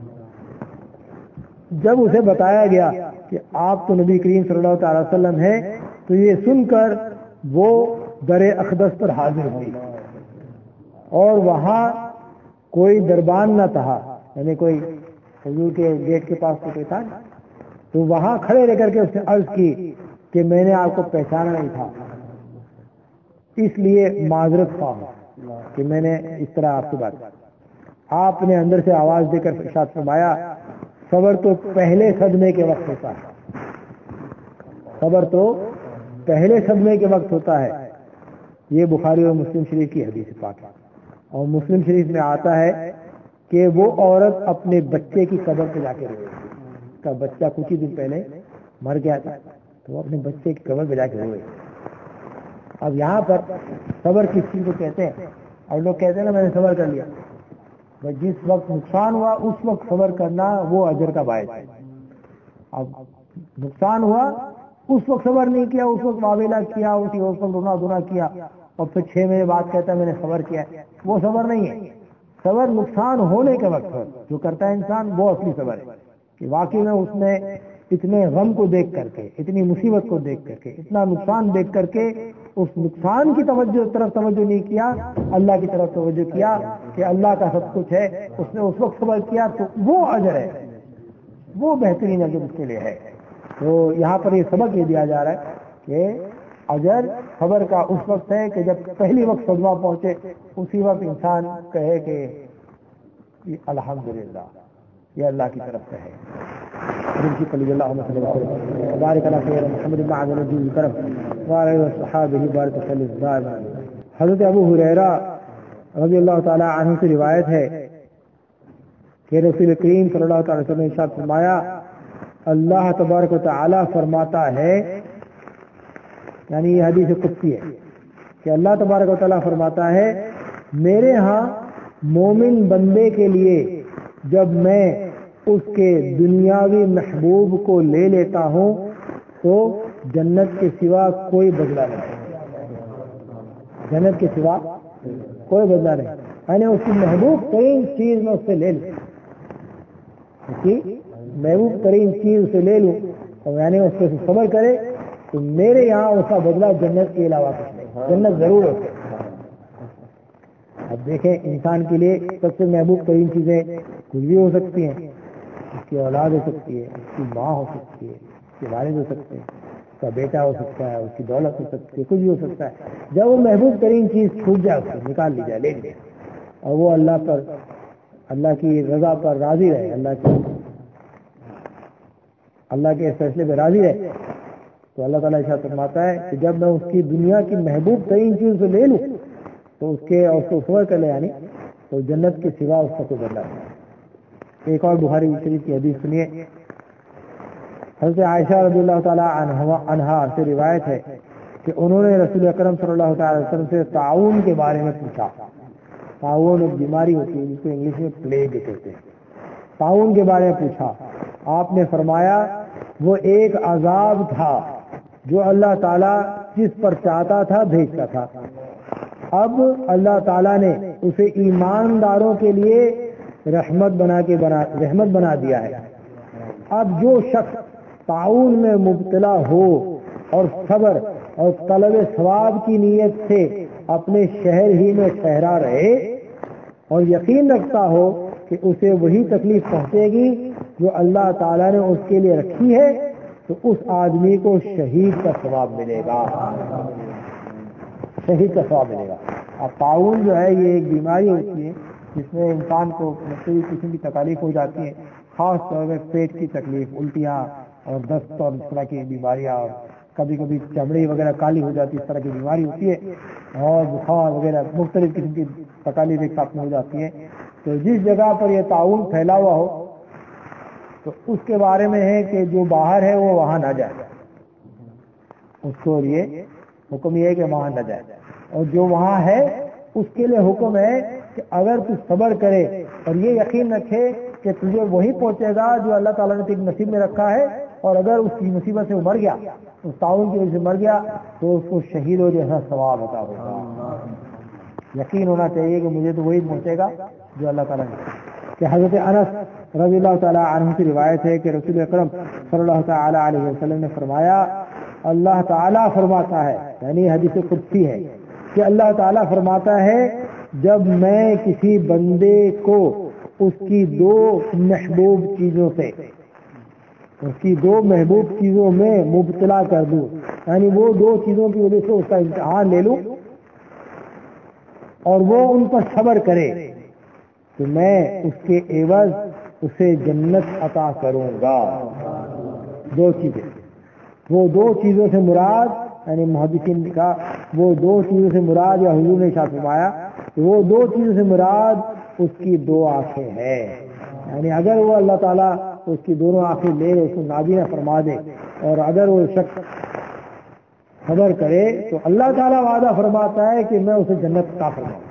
جب اسے بتایا گیا کہ آپ تو نبی کریم صلی اللہ تعالی وسلم ہیں، تو یہ سن کر وہ در اقدس پر حاضر ہوئی، اور وہاں کوئی دربان نہ تھا، یعنی کوئی حضور کے گیٹ کے پاس کوئی تھا، تو وہاں کھڑے رہ کر کے اس نے عرض کی کہ میں نے آپ کو پہچانا نہیں تھا، اس لیے معذرت خواہ کہ میں نے اس طرح آپ سے بات کی۔ آپ نے اندر سے آواز دے کر ارشاد فرمایا صبر تو پہلے صدمے کے وقت ہوتا ہے، صبر تو پہلے صدمے کے وقت ہوتا ہے۔ یہ بخاری اور مسلم شریف کی حدیث پاک ہے، اور مسلم شریف میں آتا ہے کہ وہ عورت اپنے بچے کی قبر پہ جا کے روئے. اس کا بچہ کچھ ہی دن پہلے مر گیا تھا تو وہ اپنے بچے کی قبر پہ جا کے روئے. اب یہاں پر صبر کس چیز کو کہتے ہیں؟ اور لوگ کہتے ہیں نا میں نے صبر کر لیا. بس جس وقت نقصان ہوا اس وقت صبر کرنا وہ اجر کا باعث ہے. اب نقصان ہوا اس وقت صبر نہیں کیا، اس وقت واویلا کیا، اسی وقت رونا دھونا کیا اور پھر چھ مہینے بعد کہتا ہے میں نے صبر کیا، وہ صبر نہیں ہے. صبر نقصان ہونے کے وقت جو کرتا ہے انسان وہ اصلی صبر ہے کہ واقعی میں اس نے اتنے غم کو دیکھ کر کے، اتنی مصیبت کو دیکھ کر کے، اتنا نقصان دیکھ کر کے اس نقصان کی توجہ طرف توجہ نہیں کیا، اللہ کی طرف توجہ کیا کہ اللہ کا سب کچھ ہے. اس نے اس وقت صبر کیا تو وہ اجر ہے، وہ بہترین اجر اس کے لیے ہے. تو یہاں پر یہ سبق یہ دیا جا رہا ہے کہ اجر صبر کا اس وقت ہے کہ جب پہلی وقت صدمہ پہنچے اسی وقت انسان کہے کہ الحمدللہ یہ اللہ کی طرف سے ہے. بارک اللہ خیر محمد معاذ الدین کرم وعلى الصحابہ بارک وسلم دائما. حضرت ابو ہریرہ رضی اللہ تعالی عنہ سے روایت ہے کہ رسول کریم صلی اللہ تعالی وسلم نے ارشاد فرمایا اللہ تبارک و تعالی فرماتا ہے، یعنی یہ حدیث قدسی ہے کہ اللہ تبارک و تعالی فرماتا ہے میرے ہاں مومن بندے کے لیے جب میں اس کے دنیاوی محبوب کو لے لیتا ہوں تو جنت کے سوا کوئی بدلہ نہیں، جنت کے سوا کوئی بدلہ نہیں. یعنی اس کی محبوب ترین چیز میں اس سے لے لوں، اس کی محبوب ترین چیز اسے لے لوں اور یعنی اس پہ صبر کرے تو میرے یہاں اس کا بدلہ جنت کے علاوہ کچھ نہیں، جنت ضرور ہے. اب دیکھیں انسان کے لیے سب سے محبوب ترین چیزیں کچھ بھی ہو سکتی ہیں، اس کی اولاد ہو سکتی ہے، اس کی ماں ہو سکتی ہے، اس کے والد ہو سکتے ہیں، اس کا بیٹا ہو سکتا ہے، اس کی دولت ہو سکتی ہے، کچھ بھی ہو سکتا ہے. جب وہ محبوب ترین چیز چھوٹ جائے اس کو نکال لی جائے، لے لی جائے اور وہ اللہ پر، اللہ کی رضا پر راضی رہے، اللہ کی اللہ کے اس فیصلے پہ راضی رہے تو اللہ تعالیٰ ارشاد فرماتا ہے کہ جب میں اس کی دنیا کی محبوب ترین چیز سے لے لوں تو اس کے اور اس کو صبر کر لے یعنی تو جنت کے سوا اس کا کوئی بدلہ نہیں. ایک اور بخاری شریف کی حدیث سنیے. حضرت عائشہ رضی اللہ تعالی عنہا سے روایت ہے کہ انہوں نے رسول اکرم صلی اللہ تعالی وسلم سے تعاون کے بارے میں پوچھا. تعاون ایک بیماری ہوتی ہے جس کو انگلش میں پلیگ کہتے ہیں. تعاون کے بارے میں پوچھا، آپ نے فرمایا وہ ایک عذاب تھا جو اللہ تعالیٰ جس پر چاہتا تھا بھیجتا تھا. اب اللہ تعالیٰ نے اسے ایمانداروں کے لیے رحمت بنا کے بنا رحمت بنا دیا ہے. اب جو شخص تعاون میں مبتلا ہو اور صبر اور طلب ثواب کی نیت سے اپنے شہر ہی میں ٹھہرا رہے اور یقین رکھتا ہو کہ اسے وہی تکلیف پہنچے گی جو اللہ تعالیٰ نے اس کے لیے رکھی ہے تو اس آدمی کو شہید کا ثواب ملے گا، شہید کا ثواب ملے گا. اب تعاون جو ہے یہ ایک بیماری ہوتی ہے جس میں انسان کو مختلف قسم کی تکالیف ہو جاتی ہیں، خاص طور پہ پیٹ کی تکلیف، الٹیاں اور دست اور اس طرح کی بیماریاں، اور کبھی کبھی چمڑی وغیرہ کالی ہو جاتی ہے، اس طرح کی بیماری ہوتی ہے اور بخار وغیرہ مختلف قسم کی تکالیف ایک ساتھ میں ہو جاتی ہیں. تو جس جگہ پر یہ تعاون پھیلا ہوا ہو تو اس کے بارے میں ہے کہ جو باہر ہے وہ وہاں نہ جائے، اس کو لیے حکم یہ ہے کہ وہاں نہ جائے، اور جو وہاں ہے اس کے لیے حکم ہے کہ اگر تو صبر کرے اور یہ یقین رکھے کہ تجھے وہی پہنچے گا جو اللہ تعالیٰ نے تیرے نصیب میں رکھا ہے، اور اگر اس کی مصیبت سے وہ مر گیا، اس تعاون کی وجہ سے مر گیا تو اس کو شہیدوں جیسا ثواب عطا ہوگا. یقین ہونا چاہیے کہ مجھے تو وہی پہنچے گا جو اللہ تعالیٰ نے. کہ حضرت انس رضی اللہ تعالیٰ عنہ کی روایت ہے کہ رسول اکرم صلی اللہ تعالیٰ علیہ وسلم نے فرمایا اللہ تعالیٰ فرماتا ہے، یعنی حدیث قدسی ہے کہ اللہ تعالیٰ فرماتا ہے جب میں کسی بندے کو اس کی دو محبوب چیزوں سے اس کی دو محبوب چیزوں میں مبتلا کر دوں، یعنی وہ دو چیزوں کی وجہ سے اس کا امتحان لے لوں اور وہ ان پر صبر کرے تو میں اس کے عوض اسے جنت عطا کروں گا. دو چیزیں، وہ دو چیزوں سے مراد یعنی محدثین کا وہ دو چیزوں سے مراد یا حضور نے ارشاد فرمایا وہ دو چیزوں سے مراد اس کی دو آنکھیں ہے، یعنی اگر وہ اللہ تعالیٰ اس کی دونوں آنکھیں لے اس کو نابینا فرما دے، اور اگر وہ شخص صبر کرے تو اللہ تعالیٰ وعدہ فرماتا ہے کہ میں اسے جنت عطا فرماؤں۔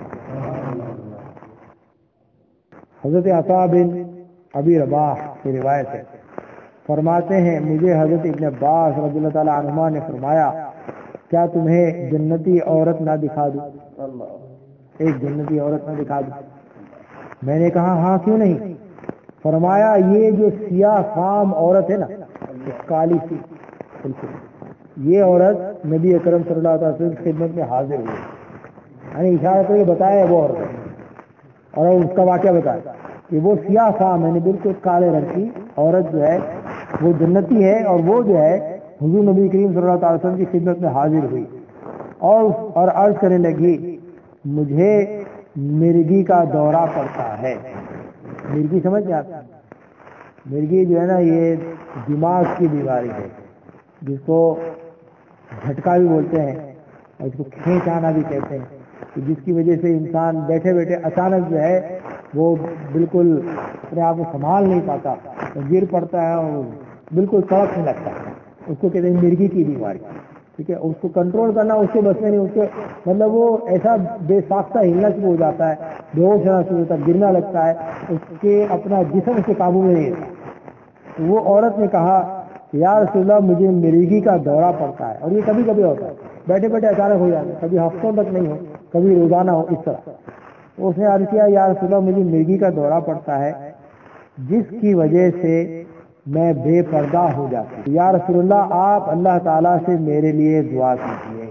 حضرت عطا بن ابی رباح کی روایت ہے، فرماتے ہیں مجھے حضرت ابن عباس رضی اللہ تعالیٰ عنہما نے فرمایا کیا تمہیں جنتی عورت نہ دکھا دوں، ایک جنتی عورت نہ دکھا دوں؟ میں نے کہا ہاں کیوں نہیں؟ فرمایا یہ جو سیاہ فام عورت ہے نا، کالی سی بالکل، یہ عورت نبی اکرم صلی اللہ علیہ وسلم کی خدمت میں حاضر ہوئی، یعنی اشارہ کر کے بتایا وہ عورت ہے، اور اس کا واقعہ بتایا کہ وہ سیاہ فام یعنی بالکل کالے رنگ کی عورت جو ہے وہ جنتی ہے، اور وہ جو ہے حضور نبی کریم صلی اللہ علیہ وسلم کی خدمت میں حاضر ہوئی اور اور عرض کرنے لگی مجھے مرگی کا دورہ پڑتا ہے۔ مرگی سمجھ میں آتا ہے؟ مرگی جو ہے نا یہ دماغ کی بیماری ہے، جس کو جھٹکا بھی بولتے ہیں اور اس کو کھینچ آنا بھی کہتے ہیں، کہ جس کی وجہ سے انسان بیٹھے بیٹھے اچانک جو ہے وہ بالکل اپنے آپ کو سنبھال نہیں پاتا، گر پڑتا ہے اور بالکل تڑپنے لگتا ہے، اس کو کہتے ہیں مرگی کی بیماری، ٹھیک ہے؟ اس کو کنٹرول کرنا اس کے بس میں نہیں، اس کے مطلب وہ ایسا بے ساختہ ہلنا شروع ہو جاتا ہے، بے ہوش ہونا شروع ہوتا ہے، گرنا لگتا ہے، اس کے اپنا جسم اس کے قابو میں نہیں رہتا۔ وہ عورت نے کہا یا رسول اللہ مجھے مرگی کا دورہ پڑتا ہے، اور یہ کبھی کبھی ہوتا ہے، بیٹھے بیٹھے اچانک ہو جاتا ہے، کبھی ہفتوں تک نہیں ہو، کبھی روزانہ ہو، اس طرح۔ اس نے عرض کیا یا رسول اللہ مجھے مرگی کا دورہ پڑتا ہے جس کی وجہ سے میں بے پردہ ہو جاتی ہوں، یا رسول اللہ آپ اللہ تعالیٰ سے میرے لیے دعا کیجیے۔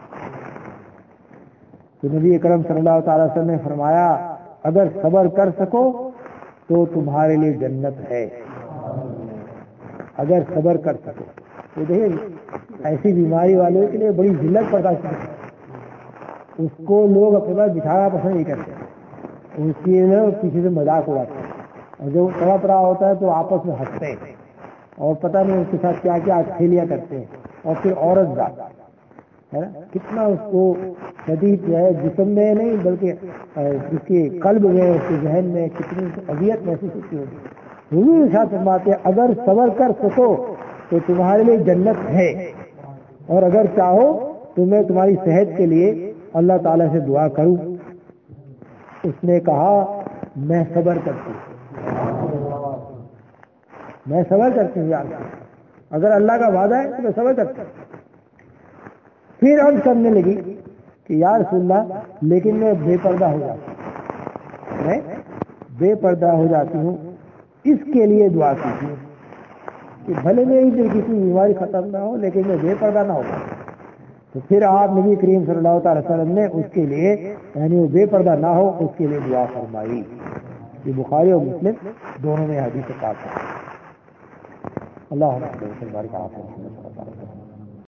تو نبی اکرم صلی اللہ تعالی وسلم نے فرمایا اگر صبر کر سکو تو تمہارے لیے جنت ہے، اگر صبر کر سکو تو دیکھیں ایسی بیماری والوں کے لیے بڑی ذلت برداشت ہے، اس کو لوگ اپنے پاس بٹھانا پسند نہیں کرتے، اس کی کسی سے مذاق اڑاتے ہیں، اور جو تڑپ رہا ہوتا ہے تو آپس میں ہنستے ہیں اور پتہ نہیں اس کے ساتھ کیا کیا کھیلیاں کرتے ہیں، اور پھر عورت ذات ہے نا کتنا اس کو شدید جو ہے جسم میں نہیں بلکہ اس کے قلب میں اس کے ذہن میں کتنی اذیت محسوس ہوتی ہوگی۔ حضور ارشاد فرماتے ہیں اگر صبر کر سکو تو تمہارے لیے جنت ہے، اور اگر چاہو تو میں تمہاری صحت کے لیے اللہ تعالیٰ سے دعا کروں۔ اس نے کہا میں صبر کرتی ہوں، میں صبر کرتی ہوں یار، اگر اللہ کا وعدہ ہے تو میں صبر کرتی ہوں۔ پھر عرض کرنے لگی کہ یا رسول اللہ لیکن میں بے پردہ ہو جاتی ہوں، میں بے پردہ ہو جاتی ہوں، اس کے لیے دعا کیجیے کہ بھلے میری دل کی کوئی بیماری ختم نہ ہو لیکن میں بے پردہ نہ ہو۔ تو پھر آپ نبی کریم صلی اللہ تعالی وسلم نے اس کے لیے یعنی وہ بے پردہ نہ ہو اس کے لیے دعا فرمائی۔ یہ بخاری اور مسلم دونوں میں حدیث پاک ہے۔ اللہ